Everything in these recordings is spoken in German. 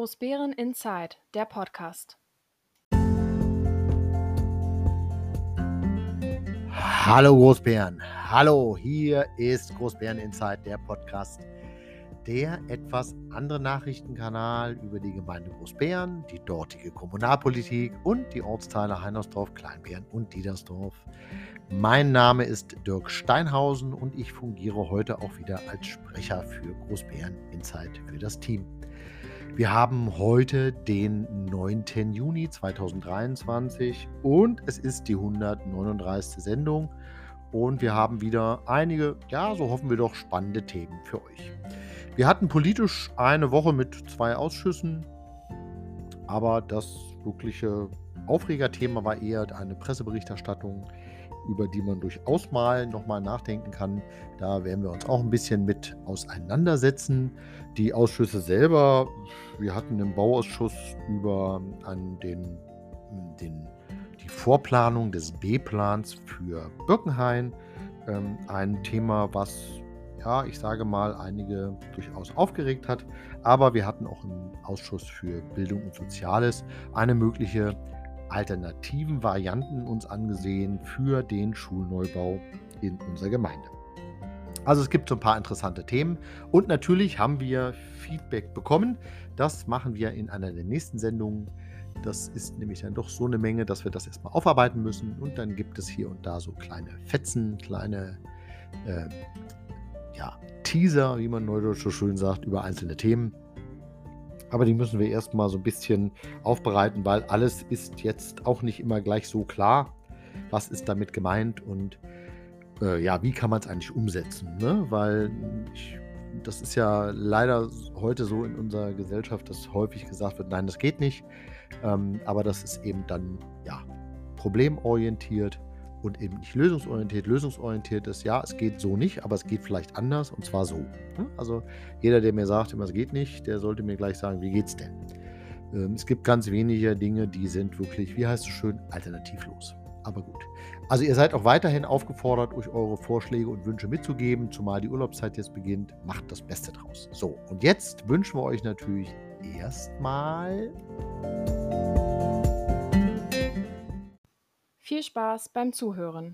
Großbären Inside, der Podcast. Hallo Großbären, hallo, hier ist Großbären Insight, der Podcast, der etwas andere Nachrichtenkanal über die Gemeinde Großbären, die dortige Kommunalpolitik und die Ortsteile Heinersdorf, Kleinbären und Diedersdorf. Mein Name ist Dirk Steinhausen und ich fungiere heute auch wieder als Sprecher für Großbären Insight für das Team. Wir haben heute den 9. Juni 2023 und es ist die 139. Sendung und wir haben wieder einige, ja, so hoffen wir doch, spannende Themen für euch. Wir hatten politisch eine Woche mit 2 Ausschüssen, aber das wirkliche Aufregerthema war eher eine Presseberichterstattung, über die man durchaus mal nochmal nachdenken kann. Da werden wir uns auch ein bisschen mit auseinandersetzen. Die Ausschüsse selber, wir hatten im Bauausschuss über die Vorplanung des B-Plans für Birkenhain, ein Thema, was, ja, ich sage mal, einige durchaus aufgeregt hat. Aber wir hatten auch im Ausschuss für Bildung und Soziales eine mögliche alternativen Varianten uns angesehen für den Schulneubau in unserer Gemeinde. Also es gibt so ein paar interessante Themen und natürlich haben wir Feedback bekommen. Das machen wir in einer der nächsten Sendungen. Das ist nämlich dann doch so eine Menge, dass wir das erstmal aufarbeiten müssen und dann gibt es hier und da so kleine Fetzen, kleine Teaser, wie man neudeutsch so schön sagt, über einzelne Themen. Aber die müssen wir erstmal so ein bisschen aufbereiten, weil alles ist jetzt auch nicht immer gleich so klar. Was ist damit gemeint und wie kann man es eigentlich umsetzen? Ne? Weil das ist ja leider heute so in unserer Gesellschaft, dass häufig gesagt wird, nein, das geht nicht. Aber das ist eben dann problemorientiert und eben nicht lösungsorientiert. Lösungsorientiert ist, ja, es geht so nicht, aber es geht vielleicht anders und zwar so. Ne? Also jeder, der mir sagt, immer es geht nicht, der sollte mir gleich sagen, wie geht's denn? Es gibt ganz wenige Dinge, die sind wirklich, wie heißt es schön, alternativlos. Aber gut. Also ihr seid auch weiterhin aufgefordert, euch eure Vorschläge und Wünsche mitzugeben, zumal die Urlaubszeit jetzt beginnt. Macht das Beste draus. So, und jetzt wünschen wir euch natürlich erstmal Viel Spaß beim Zuhören.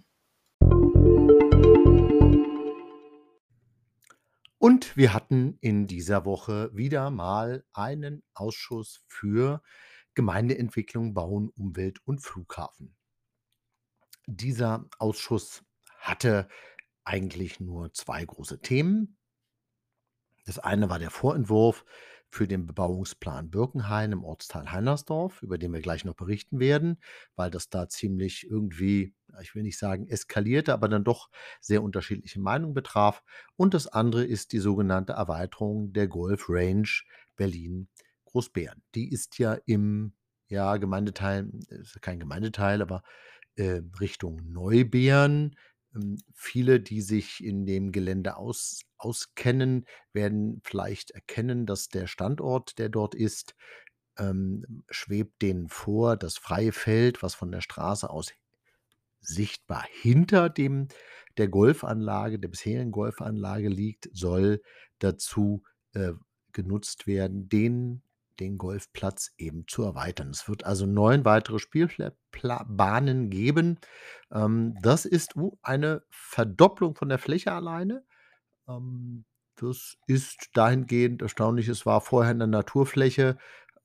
Und wir hatten in dieser Woche wieder mal einen Ausschuss für Gemeindeentwicklung, Bauen, Umwelt und Flughafen. Dieser Ausschuss hatte eigentlich nur 2 große Themen. Das eine war der Vorentwurf für den Bebauungsplan Birkenhain im Ortsteil Heinersdorf, über den wir gleich noch berichten werden, weil das da ziemlich irgendwie, ich will nicht sagen eskalierte, aber dann doch sehr unterschiedliche Meinungen betraf. Und das andere ist die sogenannte Erweiterung der Golf Range Berlin-Großbären. Die ist ja im Gemeindeteil, ist kein Gemeindeteil, aber Richtung Neubären. Viele, die sich in dem Gelände auskennen, werden vielleicht erkennen, dass der Standort, der dort ist, schwebt denen vor. Das freie Feld, was von der Straße aus sichtbar hinter der Golfanlage, der bisherigen Golfanlage liegt, soll dazu genutzt werden, den Golfplatz eben zu erweitern. Es wird also 9 weitere Spielbahnen geben. Das ist eine Verdopplung von der Fläche alleine. Das ist dahingehend erstaunlich. Es war vorher eine Naturfläche.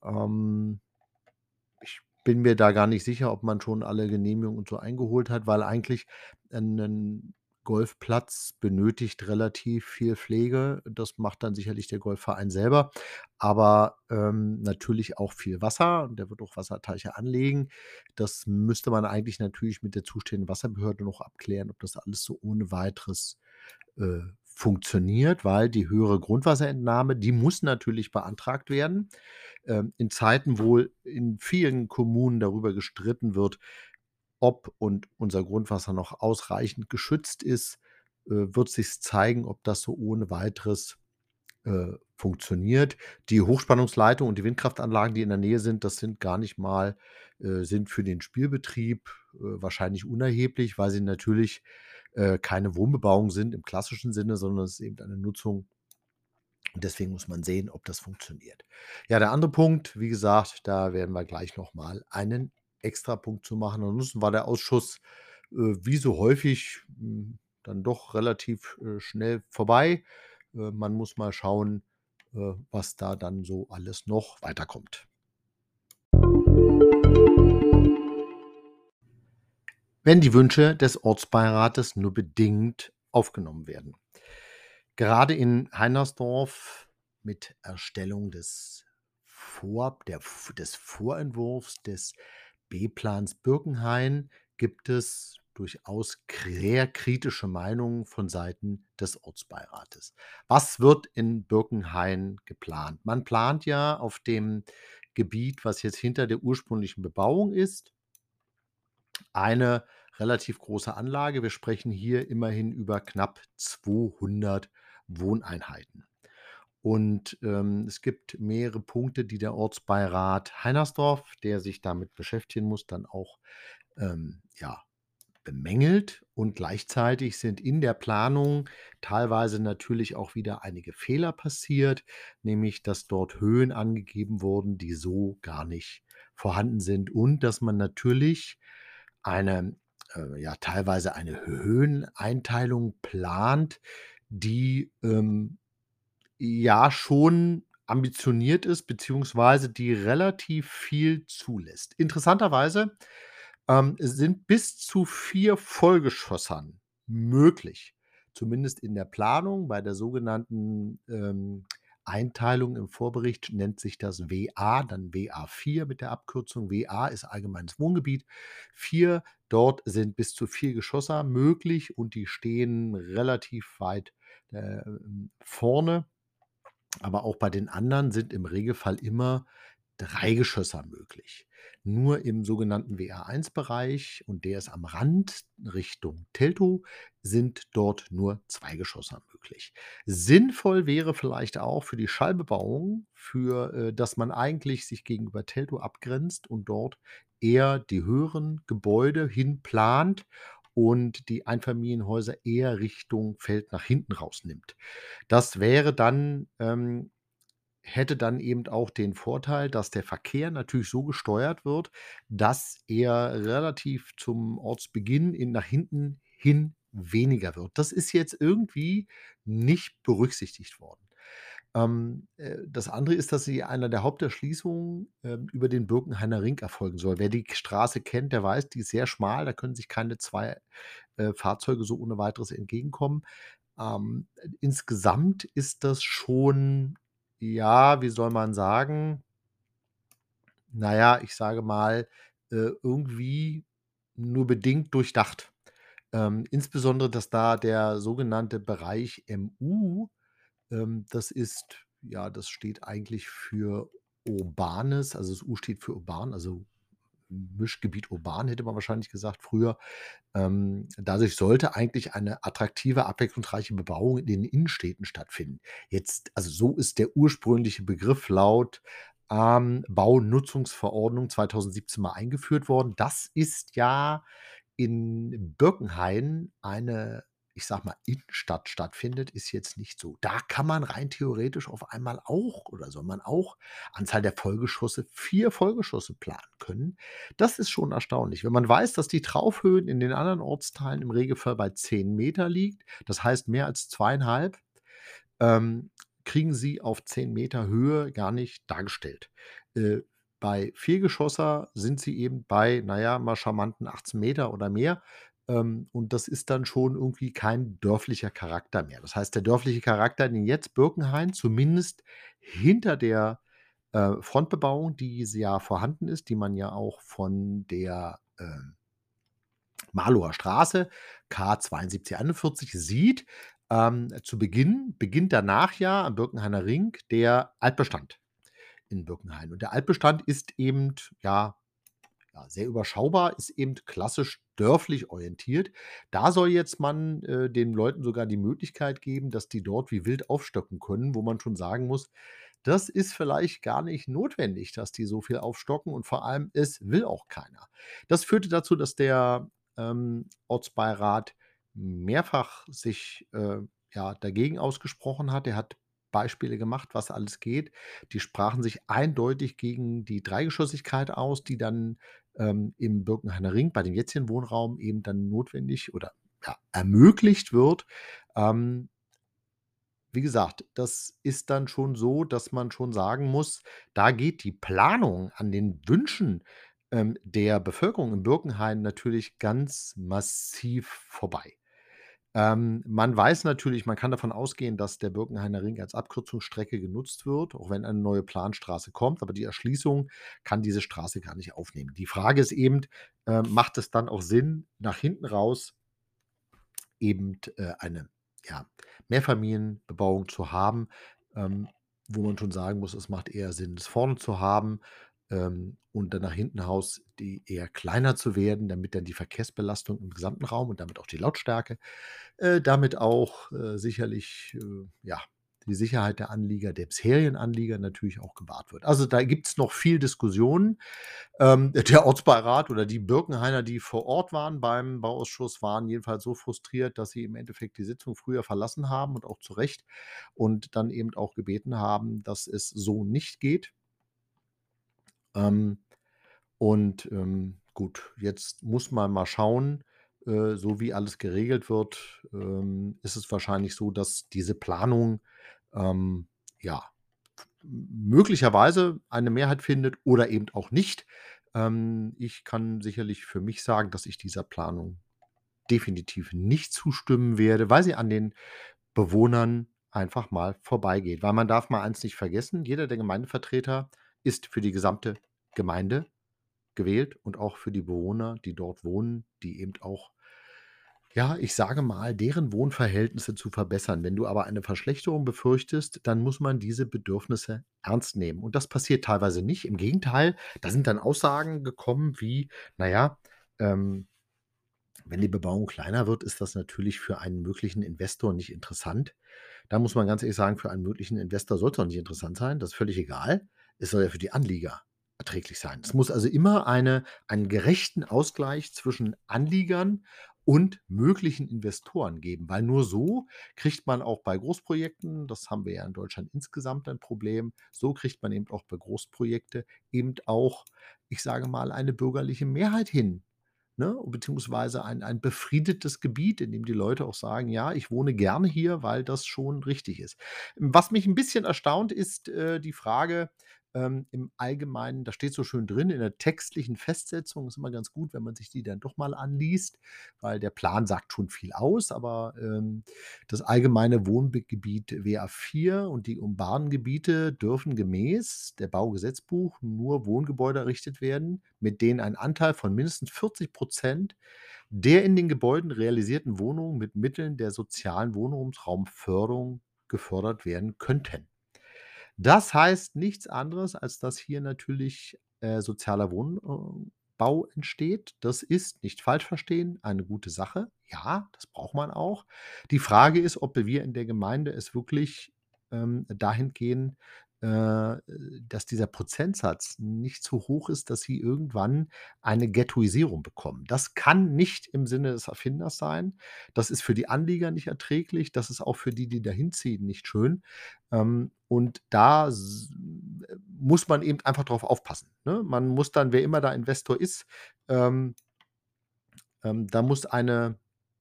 Ich bin mir da gar nicht sicher, ob man schon alle Genehmigungen und so eingeholt hat, weil eigentlich 'nen Golfplatz benötigt relativ viel Pflege. Das macht dann sicherlich der Golfverein selber, aber natürlich auch viel Wasser und der wird auch Wasserteiche anlegen. Das müsste man eigentlich natürlich mit der zuständigen Wasserbehörde noch abklären, ob das alles so ohne Weiteres funktioniert, weil die höhere Grundwasserentnahme, die muss natürlich beantragt werden. In Zeiten, wo in vielen Kommunen darüber gestritten wird, ob und unser Grundwasser noch ausreichend geschützt ist, wird sich zeigen, ob das so ohne Weiteres funktioniert. Die Hochspannungsleitung und die Windkraftanlagen, die in der Nähe sind, das sind gar nicht mal sind für den Spielbetrieb wahrscheinlich unerheblich, weil sie natürlich keine Wohnbebauung sind im klassischen Sinne, sondern es ist eben eine Nutzung Und deswegen muss man sehen, ob das funktioniert. Ja, der andere Punkt, wie gesagt, da werden wir gleich noch mal einen Extrapunkt zu machen. Ansonsten war der Ausschuss, wie so häufig, dann doch relativ, schnell vorbei. Man muss mal schauen, was da dann so alles noch weiterkommt. Wenn die Wünsche des Ortsbeirates nur bedingt aufgenommen werden. Gerade in Heinersdorf mit Erstellung des Vorentwurfs des B-Plans Birkenhain gibt es durchaus sehr kritische Meinungen von Seiten des Ortsbeirates. Was wird in Birkenhain geplant? Man plant ja auf dem Gebiet, was jetzt hinter der ursprünglichen Bebauung ist, eine relativ große Anlage. Wir sprechen hier immerhin über knapp 200 Wohneinheiten. Und, es gibt mehrere Punkte, die der Ortsbeirat Heinersdorf, der sich damit beschäftigen muss, dann auch, ja, bemängelt. Und gleichzeitig sind in der Planung teilweise natürlich auch wieder einige Fehler passiert, nämlich dass dort Höhen angegeben wurden, die so gar nicht vorhanden sind und dass man natürlich eine, ja, teilweise eine Höheneinteilung plant, die, ja schon ambitioniert ist, beziehungsweise die relativ viel zulässt. Interessanterweise, sind bis zu 4 Vollgeschossern möglich, zumindest in der Planung. Bei der sogenannten, Einteilung im Vorbericht nennt sich das WA, dann WA4 mit der Abkürzung. WA ist allgemeines Wohngebiet. 4, dort sind bis zu 4 Geschosser möglich und die stehen relativ weit, vorne. Aber auch bei den anderen sind im Regelfall immer 3 Geschösser möglich. Nur im sogenannten WA1-Bereich, und der ist am Rand Richtung Teltow, sind dort nur 2 Geschosser möglich. Sinnvoll wäre vielleicht auch für die Schallbebauung, dass man eigentlich sich gegenüber Teltow abgrenzt und dort eher die höheren Gebäude hin plant und die Einfamilienhäuser eher Richtung Feld nach hinten rausnimmt. Das wäre dann hätte dann eben auch den Vorteil, dass der Verkehr natürlich so gesteuert wird, dass er relativ zum Ortsbeginn nach hinten hin weniger wird. Das ist jetzt irgendwie nicht berücksichtigt worden. Das andere ist, dass sie einer der Haupterschließungen, über den Birkenhainer Ring erfolgen soll. Wer die Straße kennt, der weiß, die ist sehr schmal, da können sich keine 2 Fahrzeuge so ohne Weiteres entgegenkommen. Insgesamt ist das schon, ja, wie soll man sagen, na ja, ich sage mal, irgendwie nur bedingt durchdacht. Insbesondere, dass da der sogenannte Bereich MU, das ist, ja, das steht eigentlich für Urbanes, also das U steht für urban, also Mischgebiet urban, hätte man wahrscheinlich gesagt früher. Dadurch sollte eigentlich eine attraktive, abwechslungsreiche Bebauung in den Innenstädten stattfinden. Jetzt, also so ist der ursprüngliche Begriff laut, Baunutzungsverordnung 2017 mal eingeführt worden. Das ist ja in Birkenhain eine, ich sage mal, Innenstadt stattfindet, ist jetzt nicht so. Da kann man rein theoretisch auf einmal auch, oder soll man auch, Anzahl der Vollgeschosse 4 Vollgeschosse planen können. Das ist schon erstaunlich. Wenn man weiß, dass die Traufhöhen in den anderen Ortsteilen im Regelfall bei 10 Meter liegt, das heißt mehr als 2,5, ähm, kriegen sie auf 10 Meter Höhe gar nicht dargestellt. Äh, Bei Viergeschosser sind sie eben bei, na ja, mal charmanten 18 Meter oder mehr. Und das ist dann schon irgendwie kein dörflicher Charakter mehr. Das heißt, der dörfliche Charakter, den jetzt Birkenhain zumindest hinter der, Frontbebauung, die ja vorhanden ist, die man ja auch von der, Marloher Straße, K 7241 sieht. Zu Beginn beginnt danach ja am Birkenhainer Ring der Altbestand in Birkenhain. Und der Altbestand ist eben, ja, sehr überschaubar, ist eben klassisch dörflich orientiert. Da soll jetzt man, den Leuten sogar die Möglichkeit geben, dass die dort wie wild aufstocken können, wo man schon sagen muss, das ist vielleicht gar nicht notwendig, dass die so viel aufstocken, und vor allem, es will auch keiner. Das führte dazu, dass der, Ortsbeirat mehrfach sich, ja, dagegen ausgesprochen hat. Er hat Beispiele gemacht, was alles geht. Die sprachen sich eindeutig gegen die Dreigeschossigkeit aus, die dann, im Birkenhainer Ring bei dem jetzigen Wohnraum eben dann notwendig oder, ja, ermöglicht wird. Ähm, Wie gesagt, das ist dann schon so, dass man schon sagen muss, da geht die Planung an den Wünschen, der Bevölkerung in Birkenhain natürlich ganz massiv vorbei. Man weiß natürlich, man kann davon ausgehen, dass der Birkenhainer Ring als Abkürzungsstrecke genutzt wird, auch wenn eine neue Planstraße kommt, aber die Erschließung kann diese Straße gar nicht aufnehmen. Die Frage ist eben, macht es dann auch Sinn, nach hinten raus eben, eine, ja, Mehrfamilienbebauung zu haben, wo man schon sagen muss, es macht eher Sinn, es vorne zu haben, und dann nach hinten raus die eher kleiner zu werden, damit dann die Verkehrsbelastung im gesamten Raum und damit auch die Lautstärke, damit auch, sicherlich, ja, die Sicherheit der Anlieger, der bisherigen Anlieger natürlich auch gewahrt wird. Also, da gibt's noch viel Diskussionen. Der Ortsbeirat oder die Birkenhainer, die vor Ort waren beim Bauausschuss, waren jedenfalls so frustriert, dass sie im Endeffekt die Sitzung früher verlassen haben und auch zu Recht und dann eben auch gebeten haben, dass es so nicht geht. Ähm, gut, jetzt muss man mal schauen, so wie alles geregelt wird, ist es wahrscheinlich so, dass diese Planung, ähm, ja, möglicherweise eine Mehrheit findet oder eben auch nicht. Ich kann sicherlich für mich sagen, dass ich dieser Planung definitiv nicht zustimmen werde, weil sie an den Bewohnern einfach mal vorbeigeht. Weil man darf mal eins nicht vergessen, jeder der Gemeindevertreter ist für die gesamte Gemeinde gewählt und auch für die Bewohner, die dort wohnen, die eben auch, ja, ich sage mal, deren Wohnverhältnisse zu verbessern. Wenn du aber eine Verschlechterung befürchtest, dann muss man diese Bedürfnisse ernst nehmen. Und das passiert teilweise nicht. Im Gegenteil, da sind dann Aussagen gekommen wie, naja, ähm, wenn die Bebauung kleiner wird, ist das natürlich für einen möglichen Investor nicht interessant. Da muss man ganz ehrlich sagen, für einen möglichen Investor soll es auch nicht interessant sein. Das ist völlig egal. Es soll ja für die Anlieger erträglich sein. Es muss also immer einen gerechten Ausgleich zwischen Anliegern und möglichen Investoren geben, weil nur so kriegt man auch bei Großprojekten, das haben wir ja in Deutschland insgesamt ein Problem, so kriegt man eben auch bei Großprojekte eben auch, ich sage mal, eine bürgerliche Mehrheit hin, ne? Beziehungsweise ein befriedetes Gebiet, in dem die Leute auch sagen: „Ja, ich wohne gerne hier, weil das schon richtig ist.“ Was mich ein bisschen erstaunt, ist, die Frage, im Allgemeinen, da steht so schön drin in der textlichen Festsetzung, ist immer ganz gut, wenn man sich die dann doch mal anliest, weil der Plan sagt schon viel aus, aber, das allgemeine Wohngebiet WA4 und die urbanen Gebiete dürfen gemäß der Baugesetzbuch nur Wohngebäude errichtet werden, mit denen ein Anteil von mindestens 40% der in den Gebäuden realisierten Wohnungen mit Mitteln der sozialen Wohnraumförderung gefördert werden könnten. Das heißt nichts anderes, als dass hier natürlich, sozialer Wohnbau entsteht. Das ist, nicht falsch verstehen, eine gute Sache. Ja, das braucht man auch. Die Frage ist, ob wir in der Gemeinde es wirklich, dahingehend, dass dieser Prozentsatz nicht zu hoch ist, dass sie irgendwann eine Ghettoisierung bekommen. Das kann nicht im Sinne des Erfinders sein. Das ist für die Anlieger nicht erträglich. Das ist auch für die, die dahin ziehen, nicht schön. Und da muss man eben einfach drauf aufpassen, ne? Man muss dann, wer immer da Investor ist, ähm, da muss eine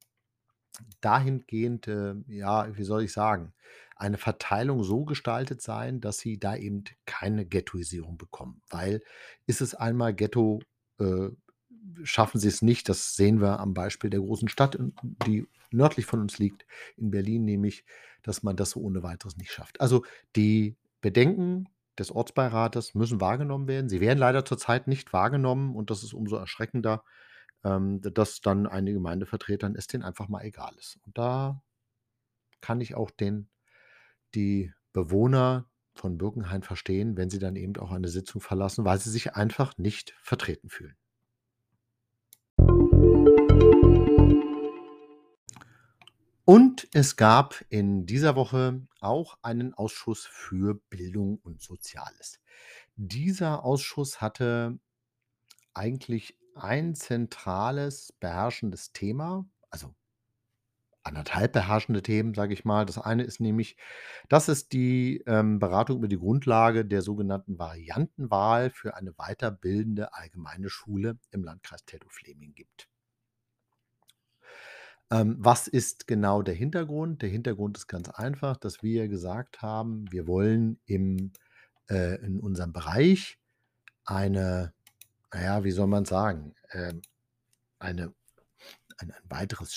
dahingehend, ja, wie soll ich sagen, eine Verteilung so gestaltet sein, dass sie da eben keine Ghettoisierung bekommen. Weil ist es einmal Ghetto, äh, schaffen sie es nicht. Das sehen wir am Beispiel der großen Stadt, die nördlich von uns liegt, in Berlin, nämlich, dass man das so ohne Weiteres nicht schafft. Also, die Bedenken des Ortsbeirates müssen wahrgenommen werden. Sie werden leider zurzeit nicht wahrgenommen und das ist umso erschreckender, dass dann einigen Gemeindevertretern es denen einfach mal egal ist. Und da kann ich auch die Bewohner von Birkenhain verstehen, wenn sie dann eben auch eine Sitzung verlassen, weil sie sich einfach nicht vertreten fühlen. Und es gab in dieser Woche auch einen Ausschuss für Bildung und Soziales. Dieser Ausschuss hatte eigentlich ein zentrales, beherrschendes Thema, also anderthalb beherrschende Themen, sage ich mal. Das eine ist nämlich, dass es die, Beratung über die Grundlage der sogenannten Variantenwahl für eine weiterbildende allgemeine Schule im Landkreis Teltow-Fläming gibt. Was ist genau der Hintergrund? Der Hintergrund ist ganz einfach, dass wir gesagt haben, wir wollen in unserem Bereich eine, wie soll man sagen, eine ein weiteres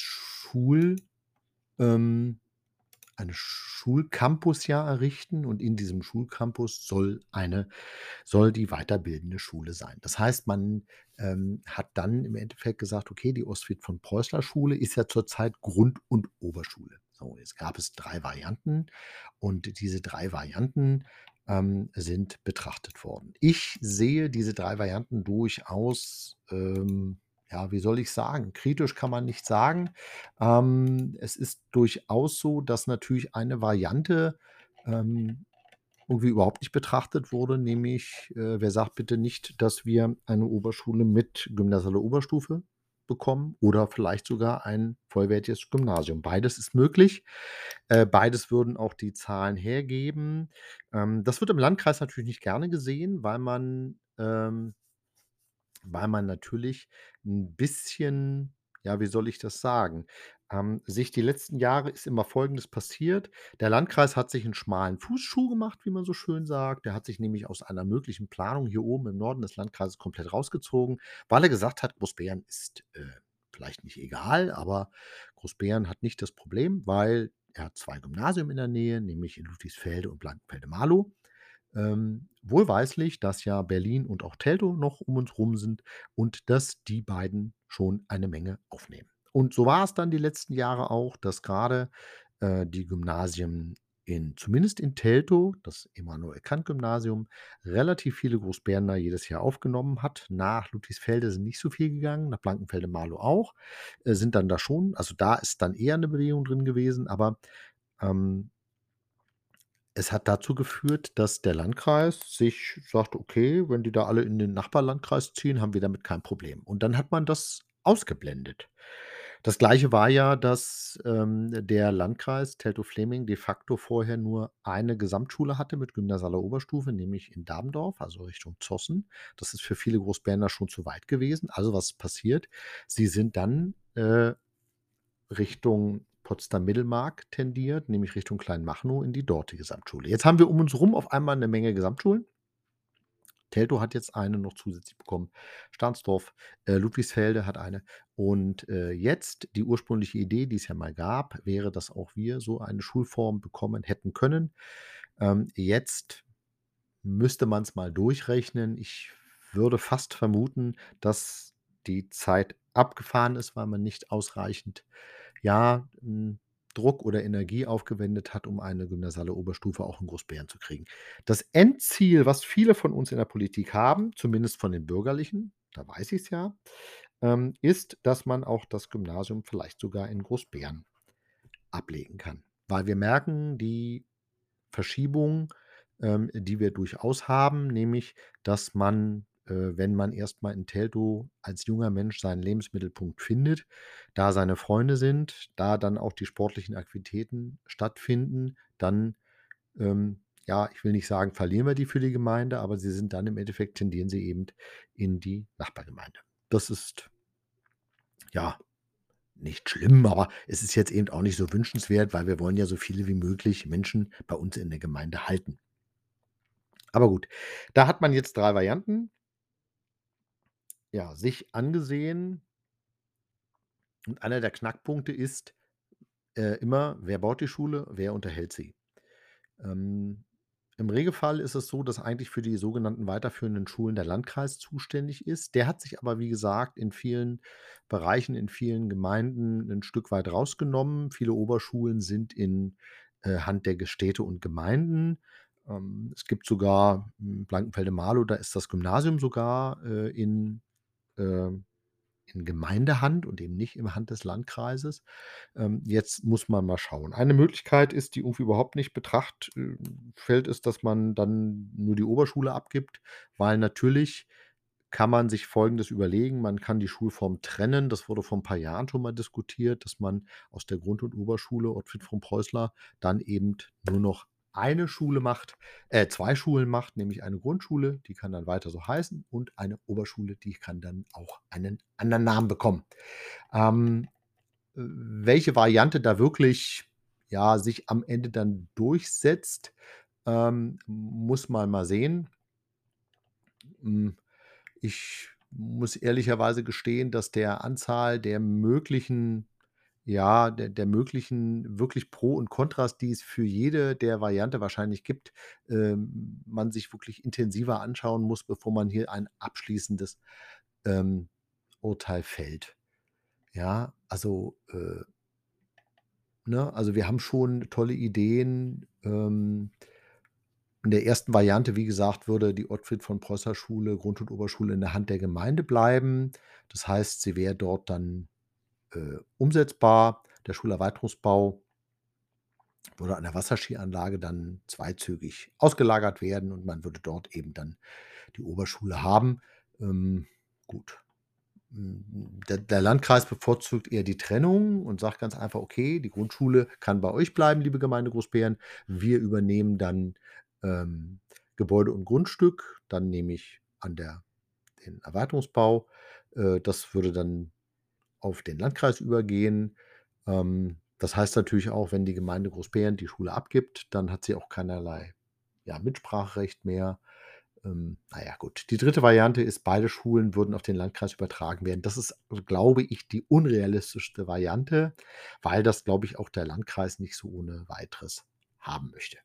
ähm eine Schulcampus ja errichten, und in diesem Schulcampus soll die weiterbildende Schule sein. Das heißt, man, hat dann im Endeffekt gesagt: „Okay, die Ostfried von Preußler Schule ist ja zurzeit Grund und Oberschule." So, jetzt gab es 3 Varianten, und diese 3 Varianten, sind betrachtet worden. Ich sehe diese 3 Varianten durchaus, wie soll ich sagen, kritisch kann man nicht sagen. Es ist durchaus so, dass natürlich eine Variante, ähm, irgendwie überhaupt nicht betrachtet wurde, nämlich, wer sagt bitte nicht, dass wir eine Oberschule mit gymnasialer Oberstufe bekommen oder vielleicht sogar ein vollwertiges Gymnasium. Beides ist möglich. Beides würden auch die Zahlen hergeben. Das wird im Landkreis natürlich nicht gerne gesehen, weil man natürlich 'n bisschen, wie soll ich das sagen, sich die letzten Jahre ist immer Folgendes passiert: Der Landkreis hat sich 'n schmalen Fußschuh gemacht, wie man so schön sagt. Der hat sich nämlich aus einer möglichen Planung hier oben im Norden des Landkreises komplett rausgezogen, weil er gesagt hat, Großbären ist, vielleicht nicht egal, aber Großbären hat nicht das Problem, weil er hat 2 Gymnasien in der Nähe, nämlich in Ludwigsfelde und Blankenfelde-Marlow. Wohlweislich, dass ja Berlin und auch Teltow noch um uns rum sind und dass die beiden schon eine Menge aufnehmen. Und so war es dann die letzten Jahre auch, dass gerade die Gymnasien zumindest in Teltow, das Immanuel-Kant-Gymnasium, relativ viele Großbärener jedes Jahr aufgenommen hat. Nach Ludwigsfelde sind nicht so viel gegangen, nach Blankenfelde-Marlow auch, sind dann da schon, also, da ist dann eher eine Bewegung drin gewesen, aber, ähm es hat dazu geführt, dass der Landkreis sich sagt: „Okay, wenn die da alle in den Nachbarlandkreis ziehen, haben wir damit kein Problem." Und dann hat man das ausgeblendet. Das Gleiche war ja, dass, der Landkreis Teltow-Fläming de facto vorher nur eine Gesamtschule hatte mit gymnasialer Oberstufe, nämlich in Dabendorf, also Richtung Zossen. Das ist für viele Großbärener schon zu weit gewesen. Also, was ist passiert? Sie sind dann, Richtung Potsdam-Mittelmark tendiert, nämlich Richtung Kleinmachnow in die dortige Gesamtschule. Jetzt haben wir um uns rum auf einmal 'ne Menge Gesamtschulen. Teltow hat jetzt eine noch zusätzlich bekommen, Stahnsdorf, Ludwigsfelde hat eine. Und, jetzt die ursprüngliche Idee, die es ja mal gab, wäre, dass auch wir so eine Schulform bekommen hätten können. Jetzt müsste man's mal durchrechnen. Ich würde fast vermuten, dass die Zeit abgefahren ist, weil man nicht ausreichend, Druck oder Energie aufgewendet hat, um eine gymnasiale Oberstufe auch in Großbären zu kriegen. Das Endziel, was viele von uns in der Politik haben, zumindest von den Bürgerlichen, da weiß ich's ja, ist, dass man auch das Gymnasium vielleicht sogar in Großbären ablegen kann. Weil wir merken die Verschiebung, die wir durchaus haben, nämlich, dass man, wenn man erst mal in Teltow als junger Mensch seinen Lebensmittelpunkt findet, da seine Freunde sind, da dann auch die sportlichen Aktivitäten stattfinden, dann, ich will nicht sagen, verlieren wir die für die Gemeinde, aber sie sind dann im Endeffekt, tendieren sie eben in die Nachbargemeinde. Das ist, ja, nicht schlimm, aber es ist jetzt eben auch nicht so wünschenswert, weil wir wollen ja so viele wie möglich Menschen bei uns in der Gemeinde halten. Aber gut, da hat man jetzt 3 Varianten, sich angesehen, und einer der Knackpunkte ist, immer: Wer baut die Schule, wer unterhält sie? Ähm, Im Regelfall ist es so, dass eigentlich für die sogenannten weiterführenden Schulen der Landkreis zuständig ist. Der hat sich aber, wie gesagt, in vielen Bereichen, in vielen Gemeinden ein Stück weit rausgenommen. Viele Oberschulen sind in, Hand der Städte und Gemeinden. Es gibt sogar, Blankenfelde-Marlow, da ist das Gymnasium sogar, ähm in Gemeindehand und eben nicht in Hand des Landkreises. Jetzt muss man mal schauen. Eine Möglichkeit ist, die irgendwie überhaupt nicht betracht fällt, ist, dass man dann nur die Oberschule abgibt, weil natürlich kann man sich Folgendes überlegen: Man kann die Schulform trennen. Das wurde vor 'n paar Jahren schon mal diskutiert, dass man aus der Grund und Oberschule Ottfried von Preußler dann eben nur noch eine Schule macht 2 Schulen macht, nämlich eine Grundschule, die kann dann weiter so heißen, und eine Oberschule, die kann dann auch einen anderen Namen bekommen. Ähm, welche Variante da wirklich, ja, sich am Ende dann durchsetzt, muss man mal sehen. Hm, ich muss ehrlicherweise gestehen, dass der Anzahl der möglichen, ja, der möglichen wirklich Pro und Kontras, die es für jede der Variante wahrscheinlich gibt, man sich wirklich intensiver anschauen muss, bevor man hier ein abschließendes, ähm, Urteil fällt. Ja, also, ne, also wir haben schon tolle Ideen. In der ersten Variante, wie gesagt, würde die Ottfried von Preußer Schule, Grund und Oberschule, in der Hand der Gemeinde bleiben. Das heißt, sie wäre dort dann, umsetzbar. Der Schulerweiterungsbau würde an der Wasserskianlage dann zweizügig ausgelagert werden und man würde dort eben dann die Oberschule haben. Ähm, gut. Der Landkreis bevorzugt eher die Trennung und sagt ganz einfach: „Okay, die Grundschule kann bei euch bleiben, liebe Gemeinde Großbeeren. Wir übernehmen dann, ähm, Gebäude und Grundstück, dann nämlich an der den Erweiterungsbau.“ das würde dann auf den Landkreis übergehen. Das heißt natürlich auch, wenn die Gemeinde Großbeeren die Schule abgibt, dann hat sie auch keinerlei, ja, Mitspracherecht mehr. Na ja, gut. Die dritte Variante ist, beide Schulen würden auf den Landkreis übertragen werden. Das ist, glaube ich, die unrealistischste Variante, weil das, glaube ich, auch der Landkreis nicht so ohne Weiteres haben möchte.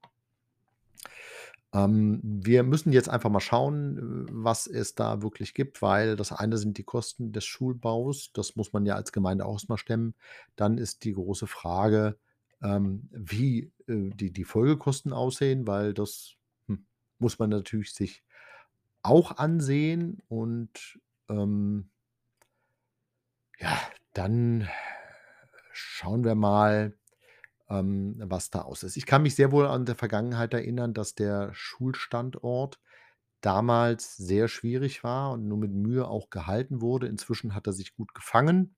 Wir müssen jetzt einfach mal schauen, was es da wirklich gibt, weil das eine sind die Kosten des Schulbaus. Das muss man ja als Gemeinde auch erst mal stemmen. Dann ist die große Frage, wie, die Folgekosten aussehen, weil das, muss man natürlich sich auch ansehen und, ja, dann schauen wir mal, was da aus ist. Ich kann mich sehr wohl an der Vergangenheit erinnern, dass der Schulstandort damals sehr schwierig war und nur mit Mühe auch gehalten wurde. Inzwischen hat er sich gut gefangen,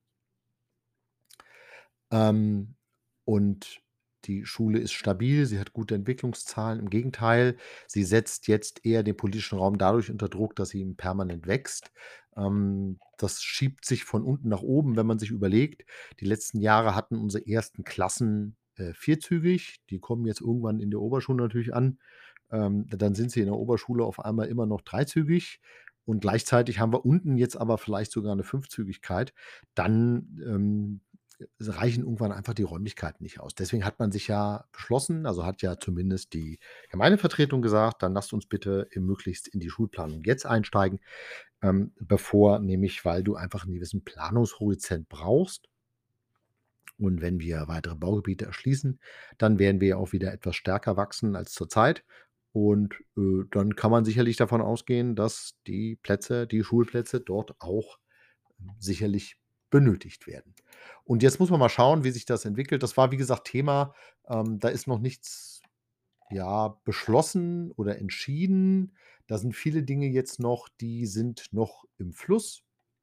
ähm, und die Schule ist stabil, sie hat gute Entwicklungszahlen. Im Gegenteil, sie setzt jetzt eher den politischen Raum dadurch unter Druck, dass sie ihm permanent wächst. Das schiebt sich von unten nach oben, wenn man sich überlegt, die letzten Jahre hatten unsere ersten Klassen, vierzügig. Die kommen jetzt irgendwann in der Oberschule natürlich an. Dann sind sie in der Oberschule auf einmal immer noch dreizügig und gleichzeitig haben wir unten jetzt aber vielleicht sogar eine Fünfzügigkeit. Dann, reichen irgendwann einfach die Räumlichkeiten nicht aus. Deswegen hat man sich ja beschlossen, also hat ja zumindest die Gemeindevertretung gesagt: „Dann lasst uns bitte möglichst in die Schulplanung jetzt einsteigen“, bevor, nämlich weil du einfach 'n gewissen Planungshorizont brauchst. Und wenn wir weitere Baugebiete erschließen, dann werden wir ja auch wieder etwas stärker wachsen als zurzeit. Und, dann kann man sicherlich davon ausgehen, dass die Schulplätze dort auch sicherlich benötigt werden. Und jetzt muss man mal schauen, wie sich das entwickelt. Das war, wie gesagt, Thema. Da ist noch nichts, ja, beschlossen oder entschieden. Da sind viele Dinge jetzt noch, die sind noch im Fluss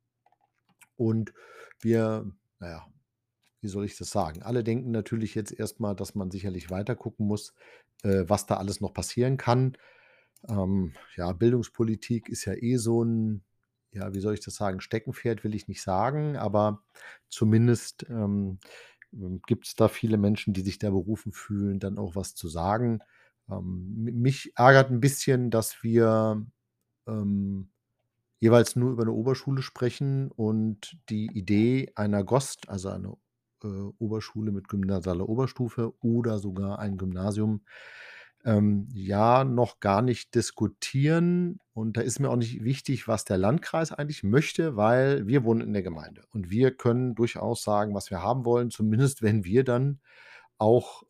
und wir, na ja, wie soll ich das sagen? Alle denken natürlich jetzt erstmal, dass man sicherlich weiter gucken muss, was da alles noch passieren kann. Ja, Bildungspolitik ist ja eh so ein, ja, wie soll ich das sagen, Steckenpferd will ich nicht sagen, aber zumindest, gibt es da viele Menschen, die sich da berufen fühlen, dann auch was zu sagen. Mich ärgert ein bisschen, dass wir, ähm jeweils nur über 'ne Oberschule sprechen und die Idee einer GOST, also eine, Oberschule mit gymnasialer Oberstufe oder sogar ein Gymnasium, ja, noch gar nicht diskutieren. Und da ist mir auch nicht wichtig, was der Landkreis eigentlich möchte, weil wir wohnen in der Gemeinde und wir können durchaus sagen, was wir haben wollen, zumindest wenn wir dann auch,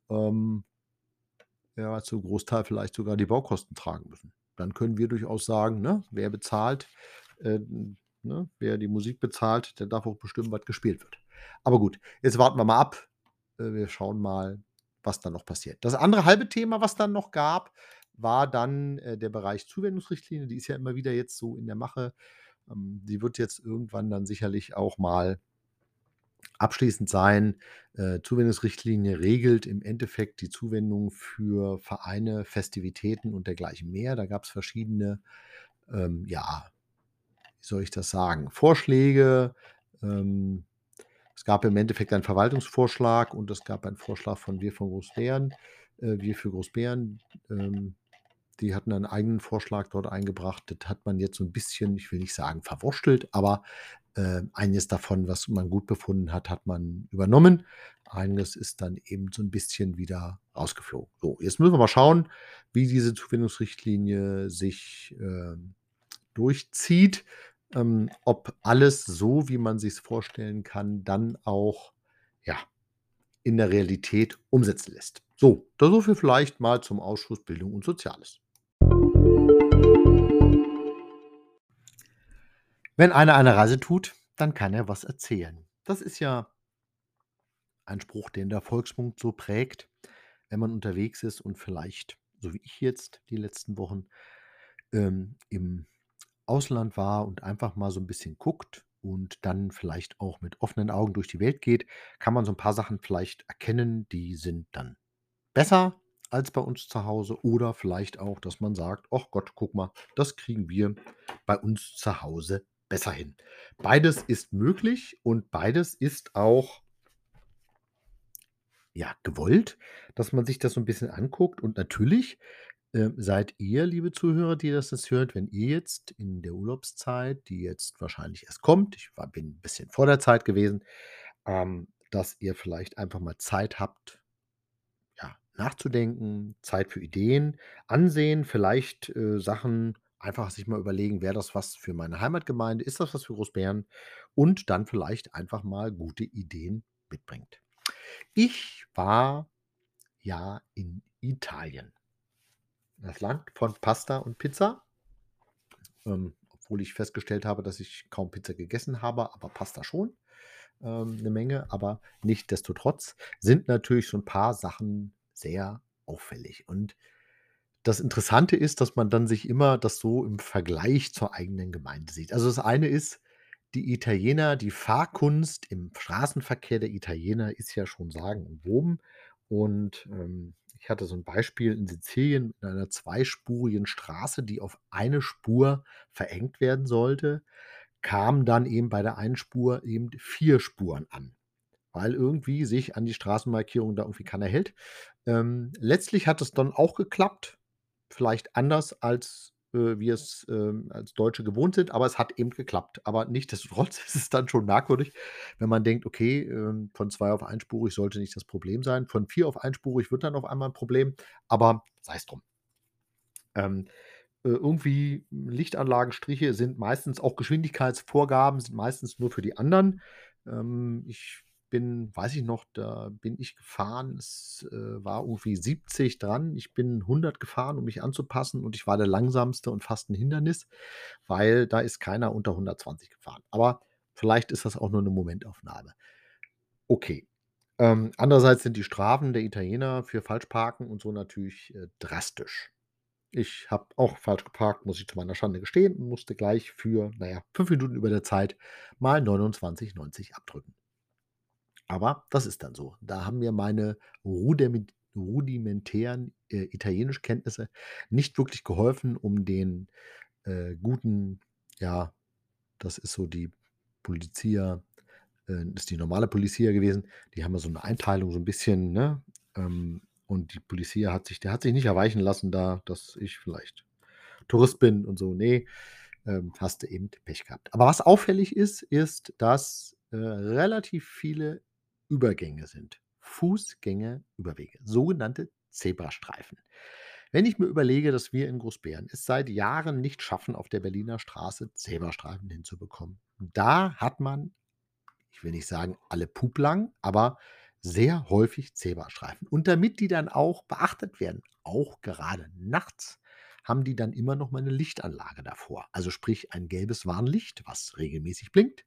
ja, zum Großteil vielleicht sogar die Baukosten tragen müssen. Dann können wir durchaus sagen, ne, wer bezahlt, ne, wer die Musik bezahlt, der darf auch bestimmen, was gespielt wird. Aber gut, jetzt warten wir mal ab. Wir schauen mal, was dann noch passiert. Das andere halbe Thema, was dann noch gab, war dann, der Bereich Zuwendungsrichtlinie, die ist ja immer wieder jetzt so in der Mache. Die wird jetzt irgendwann dann sicherlich auch mal abschließend sein. Zuwendungsrichtlinie regelt im Endeffekt die Zuwendung für Vereine, Festivitäten und dergleichen mehr. Da gab es verschiedene, ja, wie soll ich das sagen, Vorschläge. Ähm, Es gab im Endeffekt einen Verwaltungsvorschlag und es gab einen Vorschlag von Wir von Großbären, Wir für Großbären. Ähm, Die hatten einen eigenen Vorschlag dort eingebracht. Das hat man jetzt so 'n bisschen, ich will nicht sagen verwurschtelt, aber, einiges davon, was man gut befunden hat, hat man übernommen. Einiges ist dann eben so 'n bisschen wieder rausgeflogen. So, jetzt müssen wir mal schauen, wie diese Zuwendungsrichtlinie sich, durchzieht, ob alles so, wie man sich's vorstellen kann, dann auch, ja, in der Realität umsetzen lässt. So, das so viel vielleicht mal zum Ausschuss Bildung und Soziales. Wenn einer eine Reise tut, dann kann er was erzählen. Das ist ja ein Spruch, den der Volksmund so prägt, wenn man unterwegs ist und vielleicht, so wie ich jetzt die letzten Wochen, im Ausland war und einfach mal so 'n bisschen guckt und dann vielleicht auch mit offenen Augen durch die Welt geht, kann man so 'n paar Sachen vielleicht erkennen, die sind dann besser als bei uns zu Hause oder vielleicht auch, dass man sagt: „Ach Gott, guck mal, das kriegen wir bei uns zu Hause besser hin.“ Beides ist möglich und beides ist auch, ja, gewollt, dass man sich das so 'n bisschen anguckt und natürlich, seid ihr, liebe Zuhörer, die das jetzt hört, wenn ihr jetzt in der Urlaubszeit, die jetzt wahrscheinlich erst kommt, bin 'n bisschen vor der Zeit gewesen, dass ihr vielleicht einfach mal Zeit habt, ja, nachzudenken, Zeit für Ideen, ansehen, vielleicht, Sachen einfach sich mal überlegen: „Wäre das was für meine Heimatgemeinde? Ist das was für Großbären?“ Und dann vielleicht einfach mal gute Ideen mitbringt. Ich war ja in Italien, das Land von Pasta und Pizza, obwohl ich festgestellt habe, dass ich kaum Pizza gegessen habe, aber Pasta schon, 'ne Menge. Aber nichtsdestotrotz sind natürlich so 'n paar Sachen sehr auffällig. Und das Interessante ist, dass man dann sich immer das so im Vergleich zur eigenen Gemeinde sieht. Also, das eine ist, die Italiener, die Fahrkunst im Straßenverkehr der Italiener ist ja schon sagenumwoben. Und, ich hatte so 'n Beispiel in Sizilien in einer zweispurigen Straße, die auf eine Spur verengt werden sollte, kamen dann eben bei der einen Spur eben 4 Spuren an, weil irgendwie sich an die Straßenmarkierung da irgendwie keiner hält. Letztlich hat es dann auch geklappt, vielleicht anders als, wir es, als Deutsche gewohnt sind, aber es hat eben geklappt. Aber nichtsdestotrotz ist es dann schon merkwürdig, wenn man denkt: „Okay, von 2 auf einspurig sollte nicht das Problem sein. Von 4 auf einspurig wird dann auf einmal 'n Problem“, aber sei's drum. Ähm, irgendwie Lichtanlagenstriche sind meistens auch Geschwindigkeitsvorgaben, sind meistens nur für die anderen. Ich bin weiß ich noch, da bin ich gefahren, es, war irgendwie 70 dran. Ich bin 100 gefahren, um mich anzupassen und ich war der Langsamste und fast 'n Hindernis, weil da ist keiner unter 120 gefahren. Aber vielleicht ist das auch nur 'ne Momentaufnahme. Okay. Andererseits sind die Strafen der Italiener für Falschparken und so natürlich, drastisch. Ich habe auch falsch geparkt, muss ich zu meiner Schande gestehen und musste gleich für, na ja, 5 Minuten über der Zeit mal 29,90 abdrücken. Aber das ist dann so. Da haben mir meine rudimentären, Italienischkenntnisse nicht wirklich geholfen, um den, guten, ja, das ist so die Polizia, ist die normale Polizia gewesen. Die haben ja so 'ne Einteilung so 'n bisschen, ne? Und die Polizia der hat sich nicht erweichen lassen da, dass ich vielleicht Tourist bin und so. Ne, hast du eben Pech gehabt. Aber was auffällig ist, ist, dass, relativ viele Übergänge sind. Fußgängerüberwege, sogenannte Zebrastreifen. Wenn ich mir überlege, dass wir in Großbären es seit Jahren nicht schaffen, auf der Berliner Straße Zebrastreifen hinzubekommen. Da hat man, ich will nicht sagen, alle puplang, aber sehr häufig Zebrastreifen. Und damit die dann auch beachtet werden, auch gerade nachts, haben die dann immer noch mal 'ne Lichtanlage davor. Also sprich ein gelbes Warnlicht, was regelmäßig blinkt.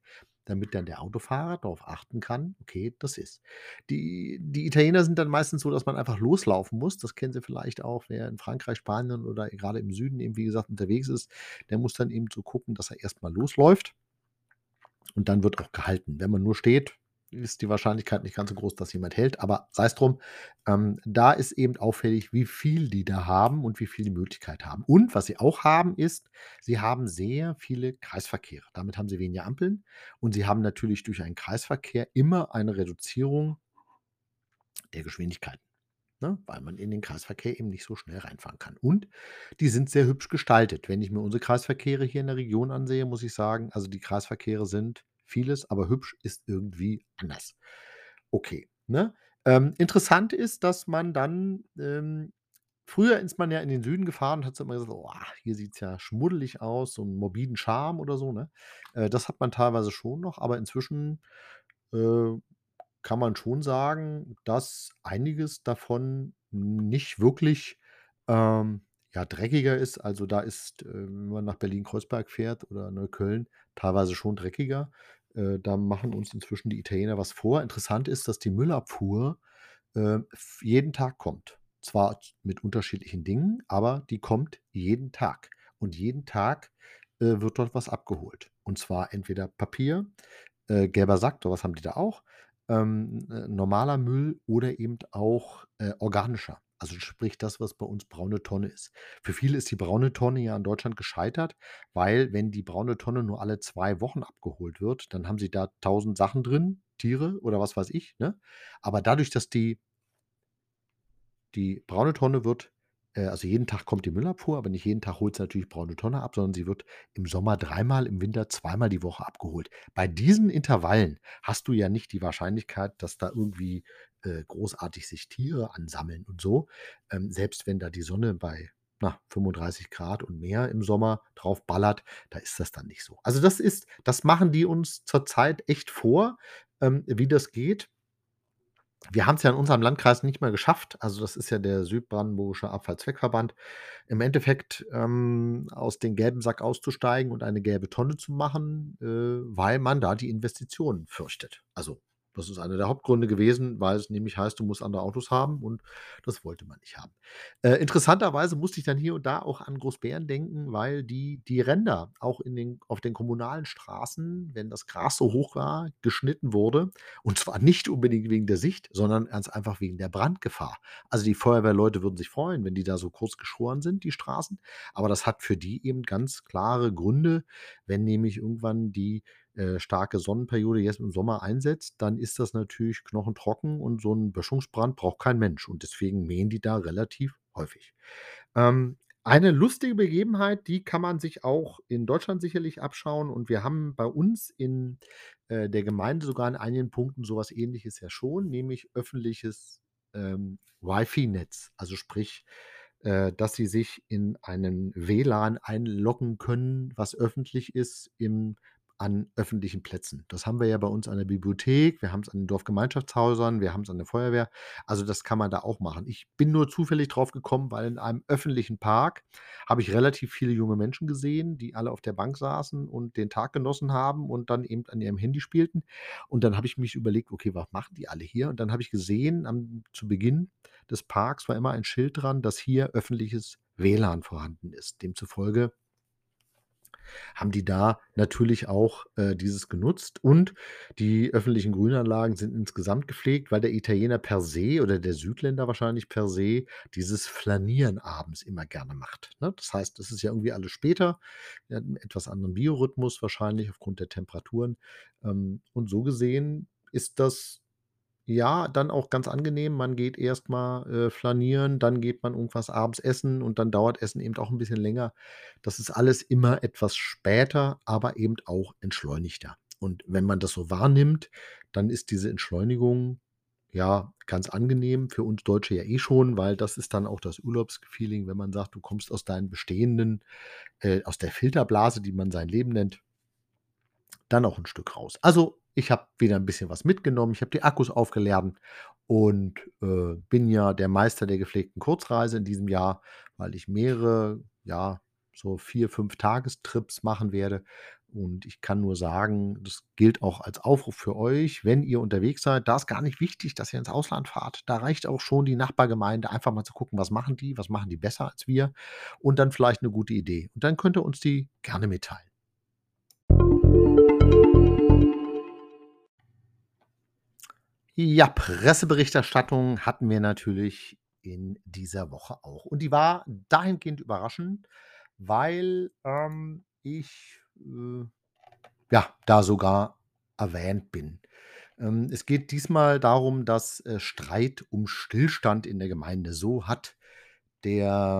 damit dann der Autofahrer darauf achten kann: „Okay, das ist.“ Die Italiener sind dann meistens so, dass man einfach loslaufen muss. Das kennen Sie vielleicht auch, wer in Frankreich, Spanien oder grade im Süden eben, wie gesagt, unterwegs ist, der muss dann eben so gucken, dass er erst mal losläuft und dann wird auch gehalten. Wenn man nur steht, ist die Wahrscheinlichkeit nicht ganz so groß, dass jemand hält, aber sei's drum. Da ist eben auffällig, wie viel die da haben und wie viel die Möglichkeit haben. Und was sie auch haben, ist, sie haben sehr viele Kreisverkehre. Damit haben sie weniger Ampeln und sie haben natürlich durch einen Kreisverkehr immer eine Reduzierung der Geschwindigkeiten, ne, weil man in den Kreisverkehr eben nicht so schnell reinfahren kann. Und die sind sehr hübsch gestaltet. Wenn ich mir unsere Kreisverkehre hier in der Region ansehe, muss ich sagen, also die Kreisverkehre sind vieles, aber hübsch ist irgendwie anders. Okay, ne? Interessant ist, dass man dann früher ist man ja in den Süden gefahren und hat so immer gesagt: „Oh, hier sieht's ja schmuddelig aus, so 'n morbiden Charme“ oder so, ne? Das hat man teilweise schon noch, aber inzwischen, äh kann man schon sagen, dass einiges davon nicht wirklich, ähm, ja, dreckiger ist. Also, da ist, wenn man nach Berlin-Kreuzberg fährt oder Neukölln, teilweise schon dreckiger. Da machen uns inzwischen die Italiener was vor. Interessant ist, dass die Müllabfuhr, f jeden Tag kommt. Zwar mit unterschiedlichen Dingen, aber die kommt jeden Tag. Und jeden Tag, wird dort was abgeholt. Und zwar entweder Papier, gelber Sack, so was haben die da auch, normaler Müll oder eben auch, organischer. Also, sprich das, was bei uns braune Tonne ist. Für viele ist die braune Tonne ja in Deutschland gescheitert, weil wenn die braune Tonne nur alle 2 Wochen abgeholt wird, dann haben sie da 1.000 Sachen drin, Tiere oder was weiß ich, ne? Aber dadurch, dass die braune Tonne wird also jeden Tag kommt die Müllabfuhr, aber nicht jeden Tag holt sie natürlich braune Tonne ab, sondern sie wird im Sommer dreimal, im Winter zweimal die Woche abgeholt. Bei diesen Intervallen hast du ja nicht die Wahrscheinlichkeit, dass da irgendwie, großartig sich Tiere ansammeln und so. Selbst wenn da die Sonne bei, 35 Grad und mehr im Sommer drauf ballert, da ist das dann nicht so. Also, das machen die uns zurzeit echt vor, wie das geht. Wir haben's ja in unserem Landkreis nicht mehr geschafft. Also, das ist ja der Südbrandenburgische Abfallzweckverband. Im Endeffekt, aus dem gelben Sack auszusteigen und eine gelbe Tonne zu machen, weil man da die Investitionen fürchtet. Also, das ist einer der Hauptgründe gewesen, weil es nämlich heißt, du musst andere Autos haben und das wollte man nicht haben. Interessanterweise musste ich dann hier und da auch an Großbären denken, weil die Ränder auch in den auf den kommunalen Straßen, wenn das Gras so hoch war, geschnitten wurde und zwar nicht unbedingt wegen der Sicht, sondern ganz einfach wegen der Brandgefahr. Also, die Feuerwehrleute würden sich freuen, wenn die da so kurz geschoren sind, die Straßen, aber das hat für die eben ganz klare Gründe. Wenn nämlich irgendwann die, starke Sonnenperiode jetzt im Sommer einsetzt, dann ist das natürlich knochentrocken und so 'n Böschungsbrand braucht kein Mensch und deswegen mähen die da relativ häufig. Eine lustige Begebenheit, die kann man sich auch in Deutschland sicherlich abschauen und wir haben bei uns in, der Gemeinde sogar in einigen Punkten so was Ähnliches ja schon, nämlich öffentliches, Wifi-Netz. Also sprich, dass sie sich in einen WLAN einloggen können, was öffentlich ist an öffentlichen Plätzen. Das haben wir ja bei uns an der Bibliothek, wir haben's an den Dorfgemeinschaftshäusern, wir haben's an der Feuerwehr. Also, das kann man da auch machen. Ich bin nur zufällig drauf gekommen, weil in einem öffentlichen Park habe ich relativ viele junge Menschen gesehen, die alle auf der Bank saßen und den Tag genossen haben und dann eben an ihrem Handy spielten. Und dann habe ich mich überlegt: „Okay, was machen die alle hier?“ Und dann habe ich gesehen, zu Beginn des Parks war immer ein Schild dran, dass hier öffentliches WLAN vorhanden ist. Demzufolge haben die da natürlich auch, dieses genutzt und die öffentlichen Grünanlagen sind insgesamt gepflegt, weil der Italiener per se oder der Südländer wahrscheinlich per se dieses Flanieren abends immer gerne macht, ne? Das heißt, das ist ja irgendwie alles später, der hat 'n etwas anderen Biorhythmus wahrscheinlich aufgrund der Temperaturen. Und so gesehen ist das ja, dann auch ganz angenehm. Man geht erst mal, flanieren, dann geht man irgendwas abends essen und dann dauert Essen eben auch 'n bisschen länger. Das ist alles immer etwas später, aber eben auch entschleunigter. Und wenn man das so wahrnimmt, dann ist diese Entschleunigung, ja, ganz angenehm, für uns Deutsche ja eh schon, weil das ist dann auch das Urlaubsfeeling, wenn man sagt, du kommst aus deinen bestehenden aus der Filterblase, die man sein Leben nennt dann auch 'n Stück raus. Also, ich habe wieder 'n bisschen was mitgenommen. Ich habe die Akkus aufgeladen und, bin ja der Meister der gepflegten Kurzreise in diesem Jahr, weil ich mehrere, ja, so 4, 5 Tagestrips machen werde. Und ich kann nur sagen, das gilt auch als Aufruf für euch, wenn ihr unterwegs seid, da ist gar nicht wichtig, dass ihr ins Ausland fahrt. Da reicht auch schon die Nachbargemeinde, einfach mal zu gucken, was machen die besser als wir und dann vielleicht eine gute Idee. Und dann könnt ihr uns die gerne mitteilen. Ja, Presseberichterstattung hatten wir natürlich in dieser Woche auch. Und die war dahingehend überraschend, weil, ich ja, da sogar erwähnt bin. Es geht diesmal darum, dass, Streit um Stillstand in der Gemeinde. So hat der,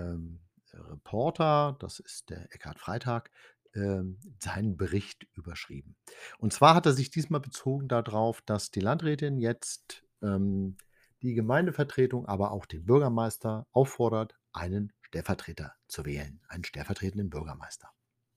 Reporter, das ist der Eckhard Freitag, seinen Bericht überschrieben. Und zwar hat er sich diesmal bezogen darauf, dass die Landrätin jetzt, die Gemeindevertretung, aber auch den Bürgermeister auffordert, einen Stellvertreter zu wählen, einen stellvertretenden Bürgermeister.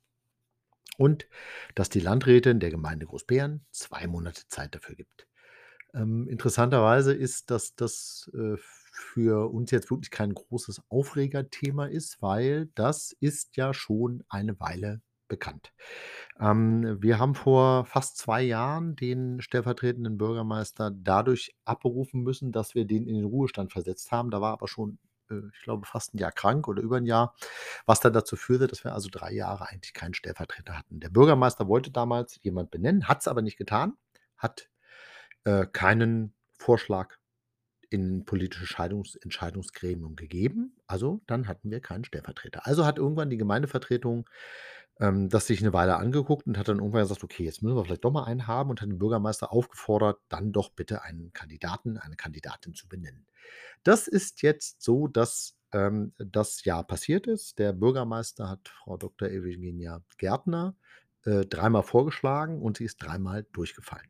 Und dass die Landrätin der Gemeinde Großbeeren 2 Monate Zeit dafür gibt. Interessanterweise ist, dass das, für uns jetzt wirklich kein großes Aufregerthema ist, weil das ist ja schon eine Weile bekannt. Wir haben vor fast 2 Jahren den stellvertretenden Bürgermeister dadurch abberufen müssen, dass wir den in den Ruhestand versetzt haben. Da war aber schon, ich glaube, fast ein Jahr krank oder über ein Jahr, was dann dazu führte, dass wir also 3 Jahre eigentlich keinen Stellvertreter hatten. Der Bürgermeister wollte damals jemand benennen, hat es aber nicht getan, hat, keinen Vorschlag in politische Entscheidungsgremium gegeben. Also, dann hatten wir keinen Stellvertreter. Also, hat irgendwann die Gemeindevertretung, das sich eine Weile angeguckt und hat dann irgendwann gesagt: „Okay, jetzt müssen wir vielleicht doch mal einen haben“, und hat den Bürgermeister aufgefordert, dann doch bitte einen Kandidaten, eine Kandidatin zu benennen. Das ist jetzt so, dass, das ja passiert ist. Der Bürgermeister hat Frau Dr. Eugenia Gärtner, dreimal vorgeschlagen und sie ist dreimal durchgefallen.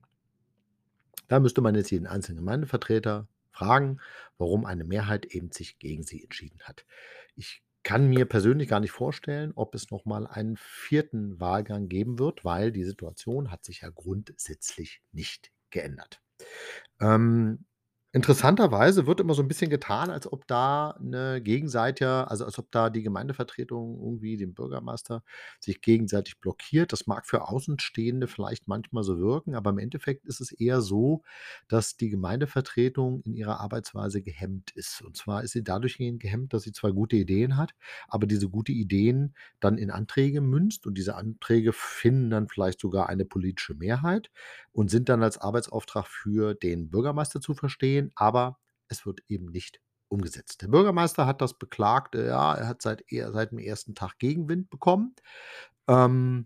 Da müsste man jetzt jeden einzelnen Gemeindevertreter fragen, warum eine Mehrheit eben sich gegen sie entschieden hat. Ich kann mir persönlich gar nicht vorstellen, ob es noch mal einen vierten Wahlgang geben wird, weil die Situation hat sich ja grundsätzlich nicht geändert. Ähm, Interessanterweise wird immer so 'n bisschen getan, als ob da 'ne Gegenseite, also, als ob da die Gemeindevertretung irgendwie den Bürgermeister sich gegenseitig blockiert. Das mag für Außenstehende vielleicht manchmal so wirken, aber im Endeffekt ist es eher so, dass die Gemeindevertretung in ihrer Arbeitsweise gehemmt ist. Und zwar ist sie dadurchgehend gehemmt, dass sie zwar gute Ideen hat, aber diese gute Ideen dann in Anträge münzt und diese Anträge finden dann vielleicht sogar eine politische Mehrheit und sind dann als Arbeitsauftrag für den Bürgermeister zu verstehen, aber es wird eben nicht umgesetzt. Der Bürgermeister hat das beklagt, ja, er hat seit dem ersten Tag Gegenwind bekommen. Ähm,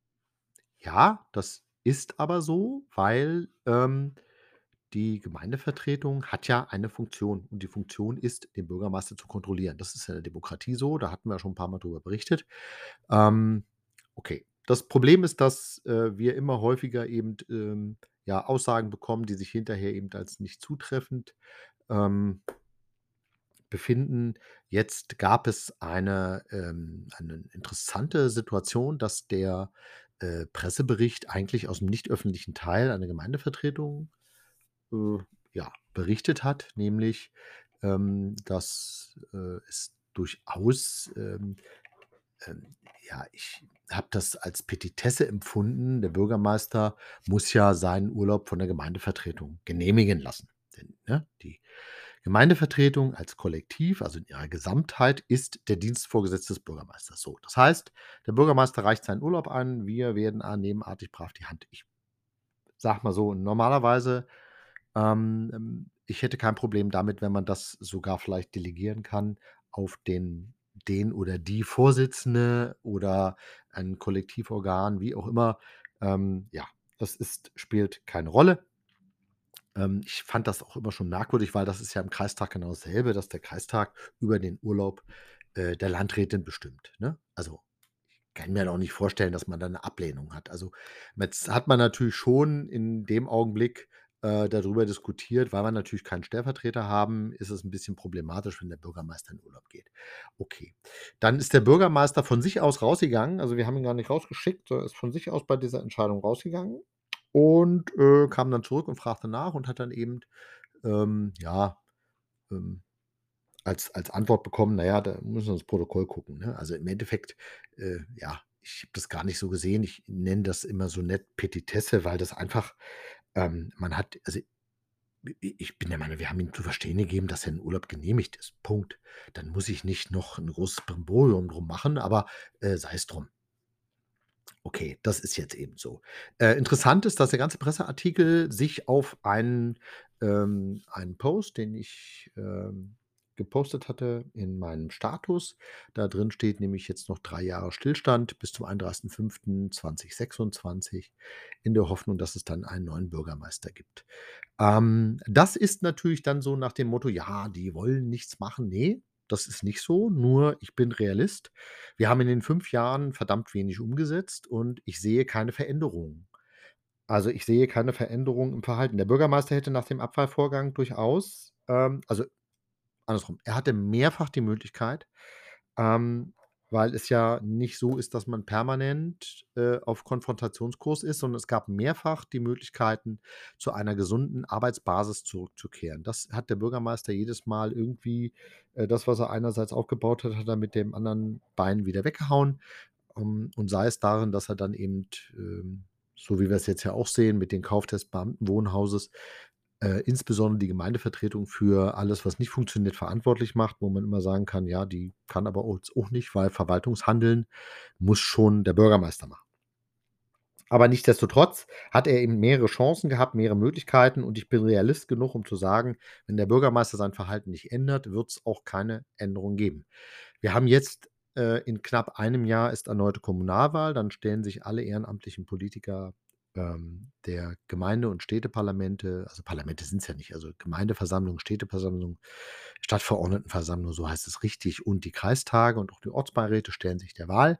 ja, das ist aber so, weil, die Gemeindevertretung hat ja eine Funktion und die Funktion ist, den Bürgermeister zu kontrollieren. Das ist ja in der Demokratie so, da hatten wir schon 'n paarmal drüber berichtet. Ähm, okay. Das Problem ist, dass, wir immer häufiger eben, ja, Aussagen bekommen, die sich hinterher eben als nicht zutreffend, ähm, befinden. Jetzt gab es eine interessante Situation, dass der, Pressebericht eigentlich aus'm nicht öffentlichen Teil einer Gemeindevertretung, äh, ja, berichtet hat, nämlich, dass, es durchaus, ja, ich habe das als Petitesse empfunden. Der Bürgermeister muss ja seinen Urlaub von der Gemeindevertretung genehmigen lassen. Denn, ne, die Gemeindevertretung als Kollektiv, also in ihrer Gesamtheit, ist der Dienstvorgesetzte des Bürgermeisters. So, das heißt, der Bürgermeister reicht seinen Urlaub an, wir werden nebenartig brav die Hand. Ich sage mal so, normalerweise, ich hätte kein Problem damit, wenn man das sogar vielleicht delegieren kann auf den oder die Vorsitzende oder ein Kollektivorgan, wie auch immer. Ja, das spielt keine Rolle. Ich fand das auch immer schon merkwürdig, weil das ist ja im Kreistag genau dasselbe, dass der Kreistag über den Urlaub, der Landrätin bestimmt, ne? Also, kann mir halt auch nicht vorstellen, dass man da 'ne Ablehnung hat. Also, jetzt hat man natürlich schon in dem Augenblick, darüber diskutiert, weil wir natürlich keinen Stellvertreter haben, ist es 'n bisschen problematisch, wenn der Bürgermeister in Urlaub geht. Okay. Dann ist der Bürgermeister von sich aus rausgegangen. Also, wir haben ihn gar nicht rausgeschickt, er ist von sich aus bei dieser Entscheidung rausgegangen und, kam dann zurück und fragte nach und hat dann eben, ja, ähm als Antwort bekommen: „Na ja, da müssen wir ins Protokoll gucken“, ne? Also, im Endeffekt, ja, ich habe das gar nicht so gesehen. Ich nenne das immer so nett Petitesse, weil das einfach man hat also, ich bin der Meinung, wir haben ihm zu verstehen gegeben, dass sein Urlaub genehmigt ist. Punkt. Dann muss ich nicht noch 'n großes Brimborium drum machen, aber, sei es drum. Okay, das ist jetzt eben so. Interessant ist, dass der ganze Presseartikel sich auf einen Post, den ich, gepostet hatte in meinem Status, da drin steht nämlich jetzt noch 3 Jahre Stillstand bis zum 31.05.2026 in der Hoffnung, dass es dann einen neuen Bürgermeister gibt. Das ist natürlich dann so nach dem Motto: „Ja, die wollen nichts machen.“ Ne, das ist nicht so, nur ich bin Realist. Wir haben in den 5 Jahren verdammt wenig umgesetzt und ich sehe keine Veränderungen. Also, ich sehe keine Veränderung im Verhalten. Der Bürgermeister hätte nach dem Abwahlvorgang durchaus also, andersrum, er hatte mehrfach die Möglichkeit, ähm, weil es ja nicht so ist, dass man permanent, auf Konfrontationskurs ist, sondern es gab mehrfach die Möglichkeiten, zu einer gesunden Arbeitsbasis zurückzukehren. Das hat der Bürgermeister jedes Mal irgendwie das, was er einerseits aufgebaut hat, hat er mit dem anderen Bein wieder weggehauen. Und sei es darin, dass er dann eben, so wie wir es jetzt ja auch sehen, mit dem Kauf des Beamtenwohnhauses insbesondere die Gemeindevertretung für alles, was nicht funktioniert, verantwortlich macht, wo man immer sagen kann: „Ja, die kann aber jetzt auch nicht, weil Verwaltungshandeln muss schon der Bürgermeister machen.“ Aber nichtsdestotrotz hat er eben mehrere Chancen gehabt, mehrere Möglichkeiten und ich bin Realist genug, um zu sagen, wenn der Bürgermeister sein Verhalten nicht ändert, wird es auch keine Änderung geben. Wir haben jetzt in knapp einem Jahr ist erneute Kommunalwahl, dann stellen sich alle ehrenamtlichen Politiker, der Gemeinde und Städteparlamente also Parlamente sind es ja nicht, also Gemeindeversammlung, Städteversammlung, Stadtverordnetenversammlung, so heißt es richtig, und die Kreistage und auch die Ortsbeiräte stellen sich der Wahl.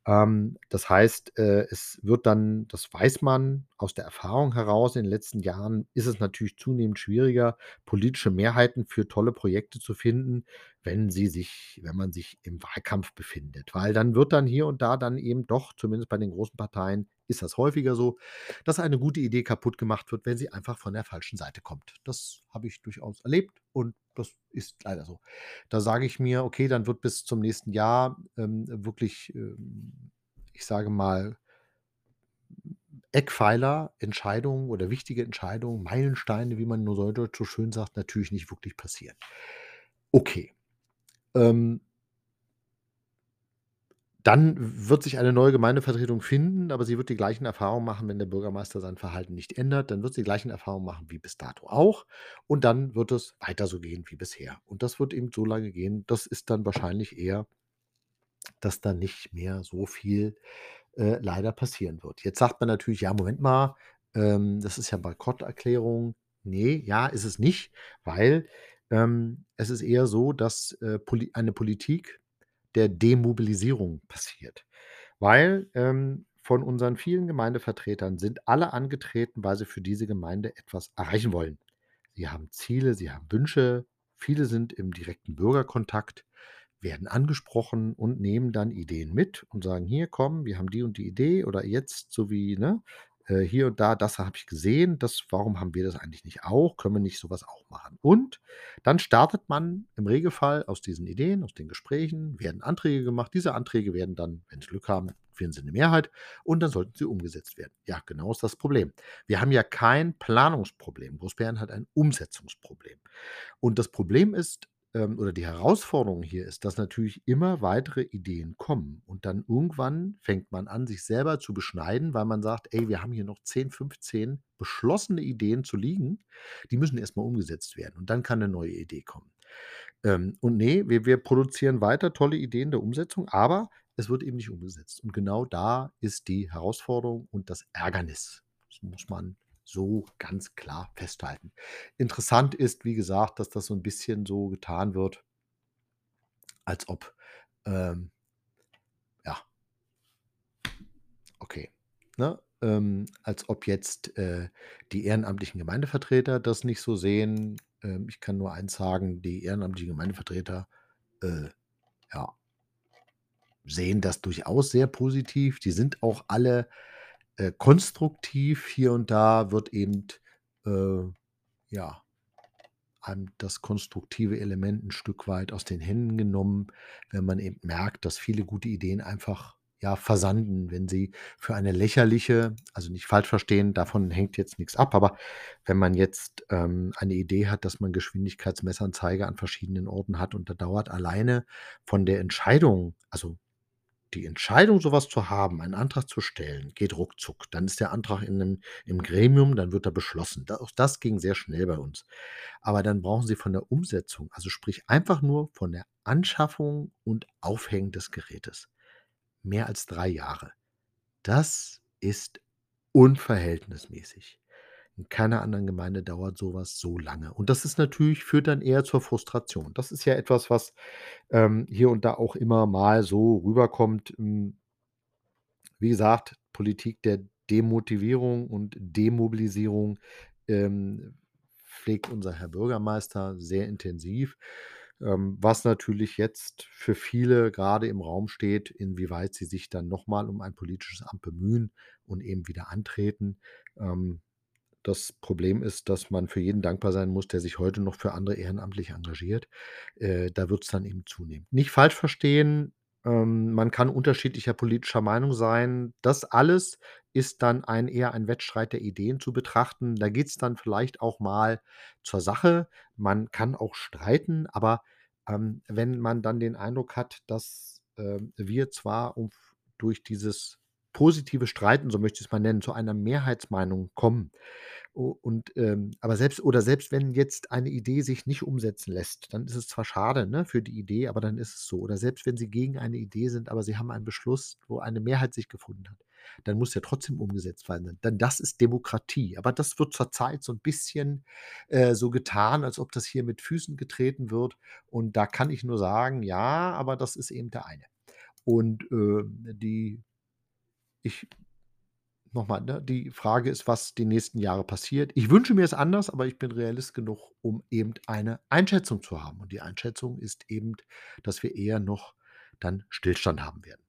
Das heißt, es wird dann das weiß man aus der Erfahrung heraus, in den letzten Jahren ist es natürlich zunehmend schwieriger, politische Mehrheiten für tolle Projekte zu finden, wenn man sich im Wahlkampf befindet. Weil dann wird dann hier und da dann eben doch, zumindest bei den großen Parteien ist das häufiger so, dass eine gute Idee kaputt gemacht wird, wenn sie einfach von der falschen Seite kommt. Das habe ich durchaus erlebt und das ist leider so. Da sage ich mir: „Okay, dann wird bis zum nächsten Jahr, wirklich, ich sage mal, Eckpfeiler, Entscheidungen oder wichtige Entscheidungen, Meilensteine, wie man nur neudeutsch so schön sagt, natürlich nicht wirklich passieren.“ Okay, ähm, dann wird sich eine neue Gemeindevertretung finden, aber sie wird die gleichen Erfahrungen machen, wenn der Bürgermeister sein Verhalten nicht ändert. Dann wird sie die gleichen Erfahrungen machen wie bis dato auch. Und dann wird es weiter so gehen wie bisher. Und das wird eben so lange gehen. Das ist dann wahrscheinlich eher, dass da nicht mehr so viel, leider passieren wird. Jetzt sagt man natürlich: „Ja, Moment mal, das ist ja Boykotterklärung.“ Ne, ja, ist es nicht, weil, es ist eher so, dass, eine Politik der Demobilisierung passiert. Weil, von unseren vielen Gemeindevertretern sind alle angetreten, weil sie für diese Gemeinde etwas erreichen wollen. Sie haben Ziele, sie haben Wünsche, viele sind im direkten Bürgerkontakt, werden angesprochen und nehmen dann Ideen mit und sagen: „Hier, komm, wir haben die und die Idee“ oder jetzt so wie, ne, „hier und da, das habe ich gesehen, das warum haben wir das eigentlich nicht auch? Können wir nicht so was auch machen?“ Und dann startet man im Regelfall aus diesen Ideen, aus den Gesprächen werden Anträge gemacht. Diese Anträge werden dann, wenn sie Glück haben, finden sie 'ne Mehrheit und dann sollten sie umgesetzt werden. Ja, genau ist das Problem. Wir haben ja kein Planungsproblem. Großbären hat ein Umsetzungsproblem. Und das Problem ist, oder die Herausforderung hier ist, dass natürlich immer weitere Ideen kommen und dann irgendwann fängt man an, sich selber zu beschneiden, weil man sagt: „Ey, wir haben hier noch 10, 15 beschlossene Ideen zu liegen, die müssen erst mal umgesetzt werden und dann kann 'ne neue Idee kommen.“ Und ne, wir produzieren weiter tolle Ideen der Umsetzung, aber es wird eben nicht umgesetzt. Und genau da ist die Herausforderung und das Ärgernis. Das muss man so ganz klar festhalten. Interessant ist, wie gesagt, dass das so 'n bisschen so getan wird, als ob, ähm ja, okay, ne? Als ob jetzt, die ehrenamtlichen Gemeindevertreter das nicht so sehen. Ich kann nur eins sagen, die ehrenamtlichen Gemeindevertreter, äh, ja, sehen das durchaus sehr positiv. Die sind auch alle, konstruktiv. Hier und da wird eben, äh, ja, einem das konstruktive Element 'n Stück weit aus den Händen genommen, wenn man eben merkt, dass viele gute Ideen einfach ja, versanden, wenn sie für eine lächerliche, also nicht falsch verstehen, davon hängt jetzt nichts ab, aber wenn man jetzt, eine Idee hat, dass man Geschwindigkeitsmessanzeige an verschiedenen Orten hat und da dauert alleine von der Entscheidung, also die Entscheidung, sowas zu haben, einen Antrag zu stellen, geht ruckzuck. Dann ist der Antrag im Gremium, dann wird er beschlossen. Da auch das ging sehr schnell bei uns. Aber dann brauchen Sie von der Umsetzung, also sprich einfach nur von der Anschaffung und Aufhängen des Gerätes, mehr als 3 Jahre. Das ist unverhältnismäßig. In keiner anderen Gemeinde dauert sowas so lange. Und das ist natürlich, führt dann eher zur Frustration. Das ist ja etwas, was, hier und da auch immer mal so rüberkommt. Wie gesagt, Politik der Demotivierung und Demobilisierung, ähm, pflegt unser Herr Bürgermeister sehr intensiv, was natürlich jetzt für viele gerade im Raum steht, inwieweit sie sich dann noch mal um ein politisches Amt bemühen und eben wieder antreten. Ähm, Das Problem ist, dass man für jeden dankbar sein muss, der sich heute noch für andere ehrenamtlich engagiert. Da wird's dann eben zunehmen. Nicht falsch verstehen, man kann unterschiedlicher politischer Meinung sein. Das alles ist dann eher ein Wettstreit der Ideen zu betrachten. Da geht's dann vielleicht auch mal zur Sache. Man kann auch streiten, aber, wenn man dann den Eindruck hat, dass, wir zwar durch dieses positive Streiten, so möchte ich's mal nennen, zu einer Mehrheitsmeinung kommen, aber selbst wenn jetzt eine Idee sich nicht umsetzen lässt, dann ist es zwar schade, ne, für die Idee, aber dann ist es so. Oder selbst wenn Sie gegen eine Idee sind, aber Sie haben einen Beschluss, wo eine Mehrheit sich gefunden hat, dann muss der trotzdem umgesetzt werden. Denn das ist Demokratie. Aber das wird zurzeit so 'n bisschen, so getan, als ob das hier mit Füßen getreten wird. Und da kann ich nur sagen: „Ja, aber das ist eben der eine." Und, die ich noch mal, ne, die Frage ist, was die nächsten Jahre passiert. Ich wünsche mir es anders, aber ich bin Realist genug, um eben eine Einschätzung zu haben. Und die Einschätzung ist eben, dass wir eher noch dann Stillstand haben werden.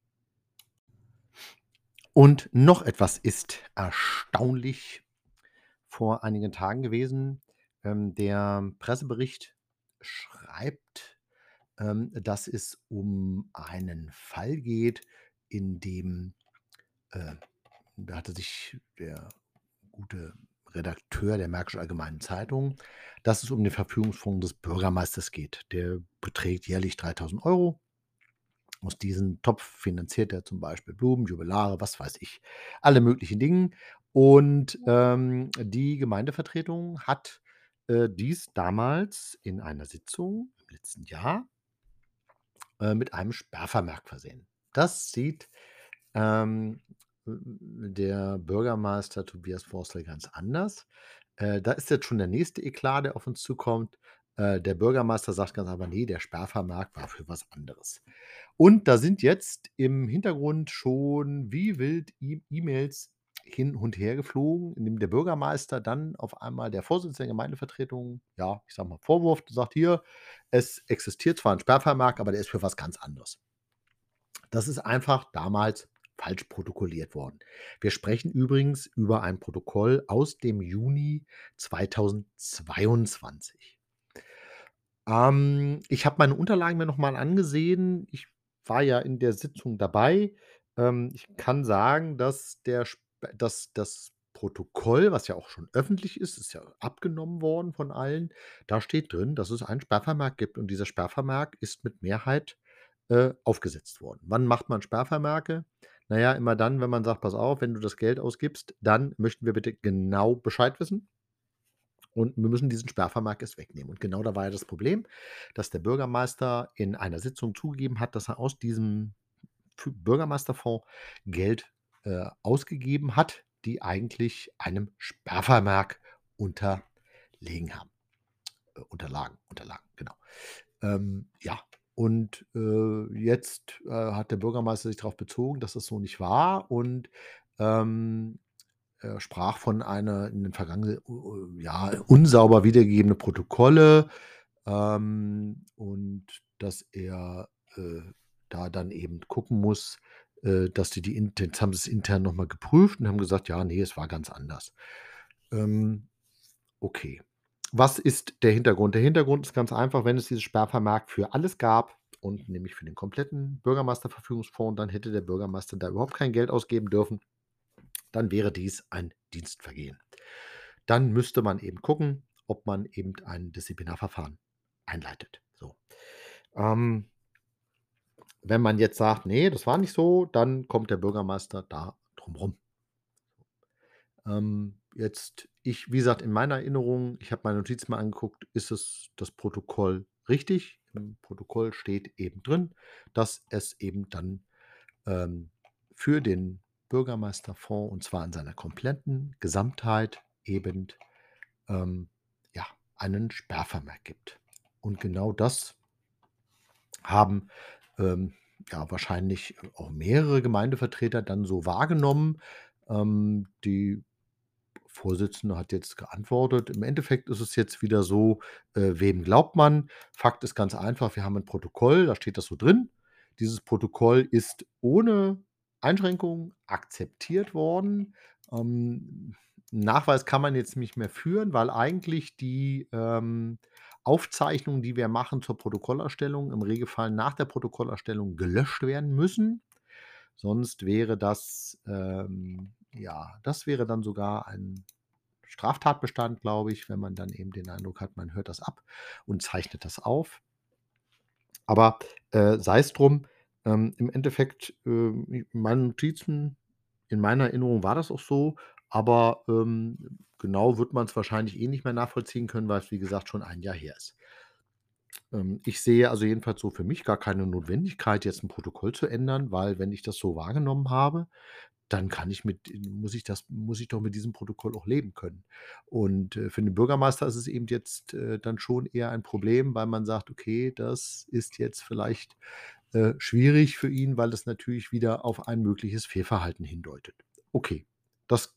Und noch etwas ist erstaunlich vor einigen Tagen gewesen. Der Pressebericht schreibt, dass es um einen Fall geht, in dem, äh da hatte sich der gute Redakteur der Märkischen Allgemeinen Zeitung, dass es um den Verfügungsfonds des Bürgermeisters geht. Der beträgt jährlich 3.000 €. Aus diesem Topf finanziert er zum Beispiel Blumen, Jubilare, was weiß ich, alle möglichen Dingen. Und, die Gemeindevertretung hat, dies damals in einer Sitzung im letzten Jahr, mit einem Sperrvermerk versehen. Das sieht, ähm, der Bürgermeister Tobias Forstler ganz anders. Da ist jetzt schon der nächste Eklat, der auf uns zukommt. Der Bürgermeister sagt ganz einfach: „Ne, der Sperrvermerk war für was anderes." Und da sind jetzt im Hintergrund schon wie wild E-Mails hin und her geflogen, in dem der Bürgermeister dann auf einmal der Vorsitzende der Gemeindevertretung, ja, ich sage mal, vorwirft, sagt: „Hier, es existiert zwar 'n Sperrvermerk, aber der ist für was ganz anderes." Das ist einfach damals falsch protokolliert worden. Wir sprechen übrigens über ein Protokoll aus dem Juni 2022. Ich habe meine Unterlagen mir noch mal angesehen. Ich war ja in der Sitzung dabei. Ich kann sagen, dass das Protokoll, was ja auch schon öffentlich ist ja abgenommen worden von allen, da steht drin, dass es einen Sperrvermerk gibt und dieser Sperrvermerk ist mit Mehrheit, aufgesetzt worden. Wann macht man Sperrvermerke? Na ja, immer dann, wenn man sagt: „Pass auf, wenn du das Geld ausgibst, dann möchten wir bitte genau Bescheid wissen." Und wir müssen diesen Sperrvermerk jetzt wegnehmen. Und genau da war ja das Problem, dass der Bürgermeister in einer Sitzung zugegeben hat, dass er aus diesem Bürgermeisterfonds Geld, ausgegeben hat, die eigentlich einem Sperrvermerk unterlegen haben. Unterlagen, genau. Ja, und, jetzt, hat der Bürgermeister sich darauf bezogen, dass das so nicht war und, ähm er sprach von einer in den vergangenen ja, unsauber wiedergegebene Protokolle, und dass er, da dann eben gucken muss, dass die intern jetzt haben sie's intern noch mal geprüft und haben gesagt: „Ja, ne, es war ganz anders." Ähm, okay. Was ist der Hintergrund? Der Hintergrund ist ganz einfach, wenn es dieses Sperrvermerk für alles gab und nämlich für den kompletten Bürgermeisterverfügungsfonds, dann hätte der Bürgermeister da überhaupt kein Geld ausgeben dürfen. Dann wäre dies ein Dienstvergehen. Dann müsste man eben gucken, ob man eben ein Disziplinarverfahren einleitet. So. Ähm, Wenn man jetzt sagt: „Nee, das war nicht so“, dann kommt der Bürgermeister da drum rum. Wie gesagt, in meiner Erinnerung, ich habe meine Notizen mal angeguckt, ist es das Protokoll richtig. Im Protokoll steht eben drin, dass es eben dann, ähm, für den Bürgermeisterfonds, und zwar in seiner kompletten Gesamtheit, eben, ähm, ja, einen Sperrvermerk gibt. Und genau das haben, ja, wahrscheinlich auch mehrere Gemeindevertreter dann so wahrgenommen. Die Vorsitzende hat jetzt geantwortet. Im Endeffekt ist es jetzt wieder so, wem glaubt man? Fakt ist ganz einfach, wir haben ein Protokoll, da steht das so drin. Dieses Protokoll ist ohne Einschränkung akzeptiert worden. 'N Nachweis kann man jetzt nicht mehr führen, weil eigentlich die, Aufzeichnungen, die wir machen zur Protokollerstellung, im Regelfall nach der Protokollerstellung gelöscht werden müssen. Sonst wäre das, ja, das wäre dann sogar ein Straftatbestand, glaube ich, wenn man dann eben den Eindruck hat, man hört das ab und zeichnet das auf. Aber, sei es drum, im Endeffekt, in meinen Notizen, in meiner Erinnerung war das auch so, aber, genau wird man es wahrscheinlich eh nicht mehr nachvollziehen können, weil es, wie gesagt, schon ein Jahr her ist. Ich sehe also jedenfalls so für mich gar keine Notwendigkeit, jetzt ein Protokoll zu ändern, weil wenn ich das so wahrgenommen habe, dann kann ich mit muss ich doch mit diesem Protokoll auch leben können. Und, für den Bürgermeister ist es eben jetzt, dann schon eher ein Problem, weil man sagt: „Okay, das ist jetzt vielleicht, schwierig für ihn, weil das natürlich wieder auf ein mögliches Fehlverhalten hindeutet.“ Okay, das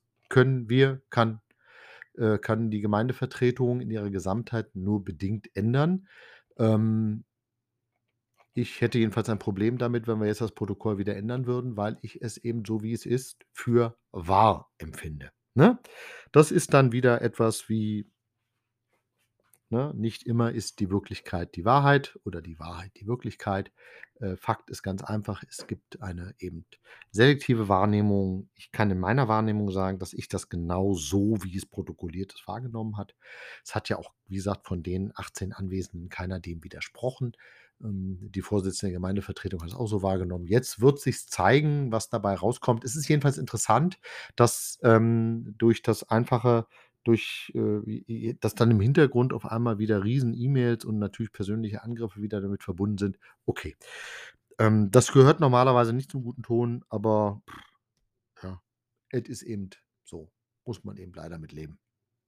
kann die Gemeindevertretung in ihrer Gesamtheit nur bedingt ändern. Ähm, Ich hätte jedenfalls ein Problem damit, wenn wir jetzt das Protokoll wieder ändern würden, weil ich es eben so, wie es ist, für wahr empfinde, ne? Das ist dann wieder etwas wie, ne, nicht immer ist die Wirklichkeit die Wahrheit oder die Wahrheit die Wirklichkeit. Fakt ist ganz einfach, es gibt eine eben selektive Wahrnehmung. Ich kann in meiner Wahrnehmung sagen, dass ich das genau so, wie es protokolliert ist, wahrgenommen hat. Es hat ja auch, wie gesagt, von den 18 Anwesenden keiner dem widersprochen. Die Vorsitzende der Gemeindevertretung hat es auch so wahrgenommen. Jetzt wird sich zeigen, was dabei rauskommt. Es ist jedenfalls interessant, dass, dass dann im Hintergrund auf einmal wieder Riesen-E-Mails und natürlich persönliche Angriffe wieder damit verbunden sind. Okay. Das gehört normalerweise nicht zum guten Ton, aber ja, es ist eben so. Muss man eben leider mit leben.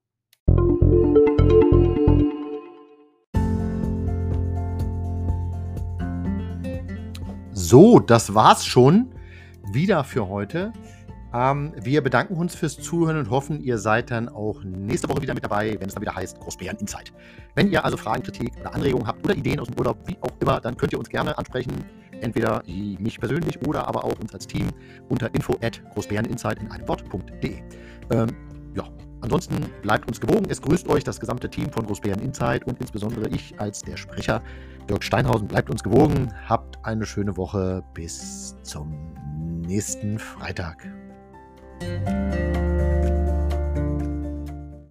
So, das war's schon wieder für heute. Wir bedanken uns fürs Zuhören und hoffen, ihr seid dann auch nächste Woche wieder mit dabei, wenn es dann wieder heißt Großbären Insight. Wenn ihr also Fragen, Kritik oder Anregungen habt oder Ideen aus dem Urlaub, wie auch immer, dann könnt ihr uns gerne ansprechen. Entweder mich persönlich oder aber auch uns als Team unter info@großbäreninsight in einem Wort.de. Ähm, ja, ansonsten bleibt uns gewogen. Es grüßt euch das gesamte Team von Großbären Insight und insbesondere ich als der Sprecher Dirk Steinhausen. Bleibt uns gewogen. Habt eine schöne Woche. Bis zum nächsten Freitag.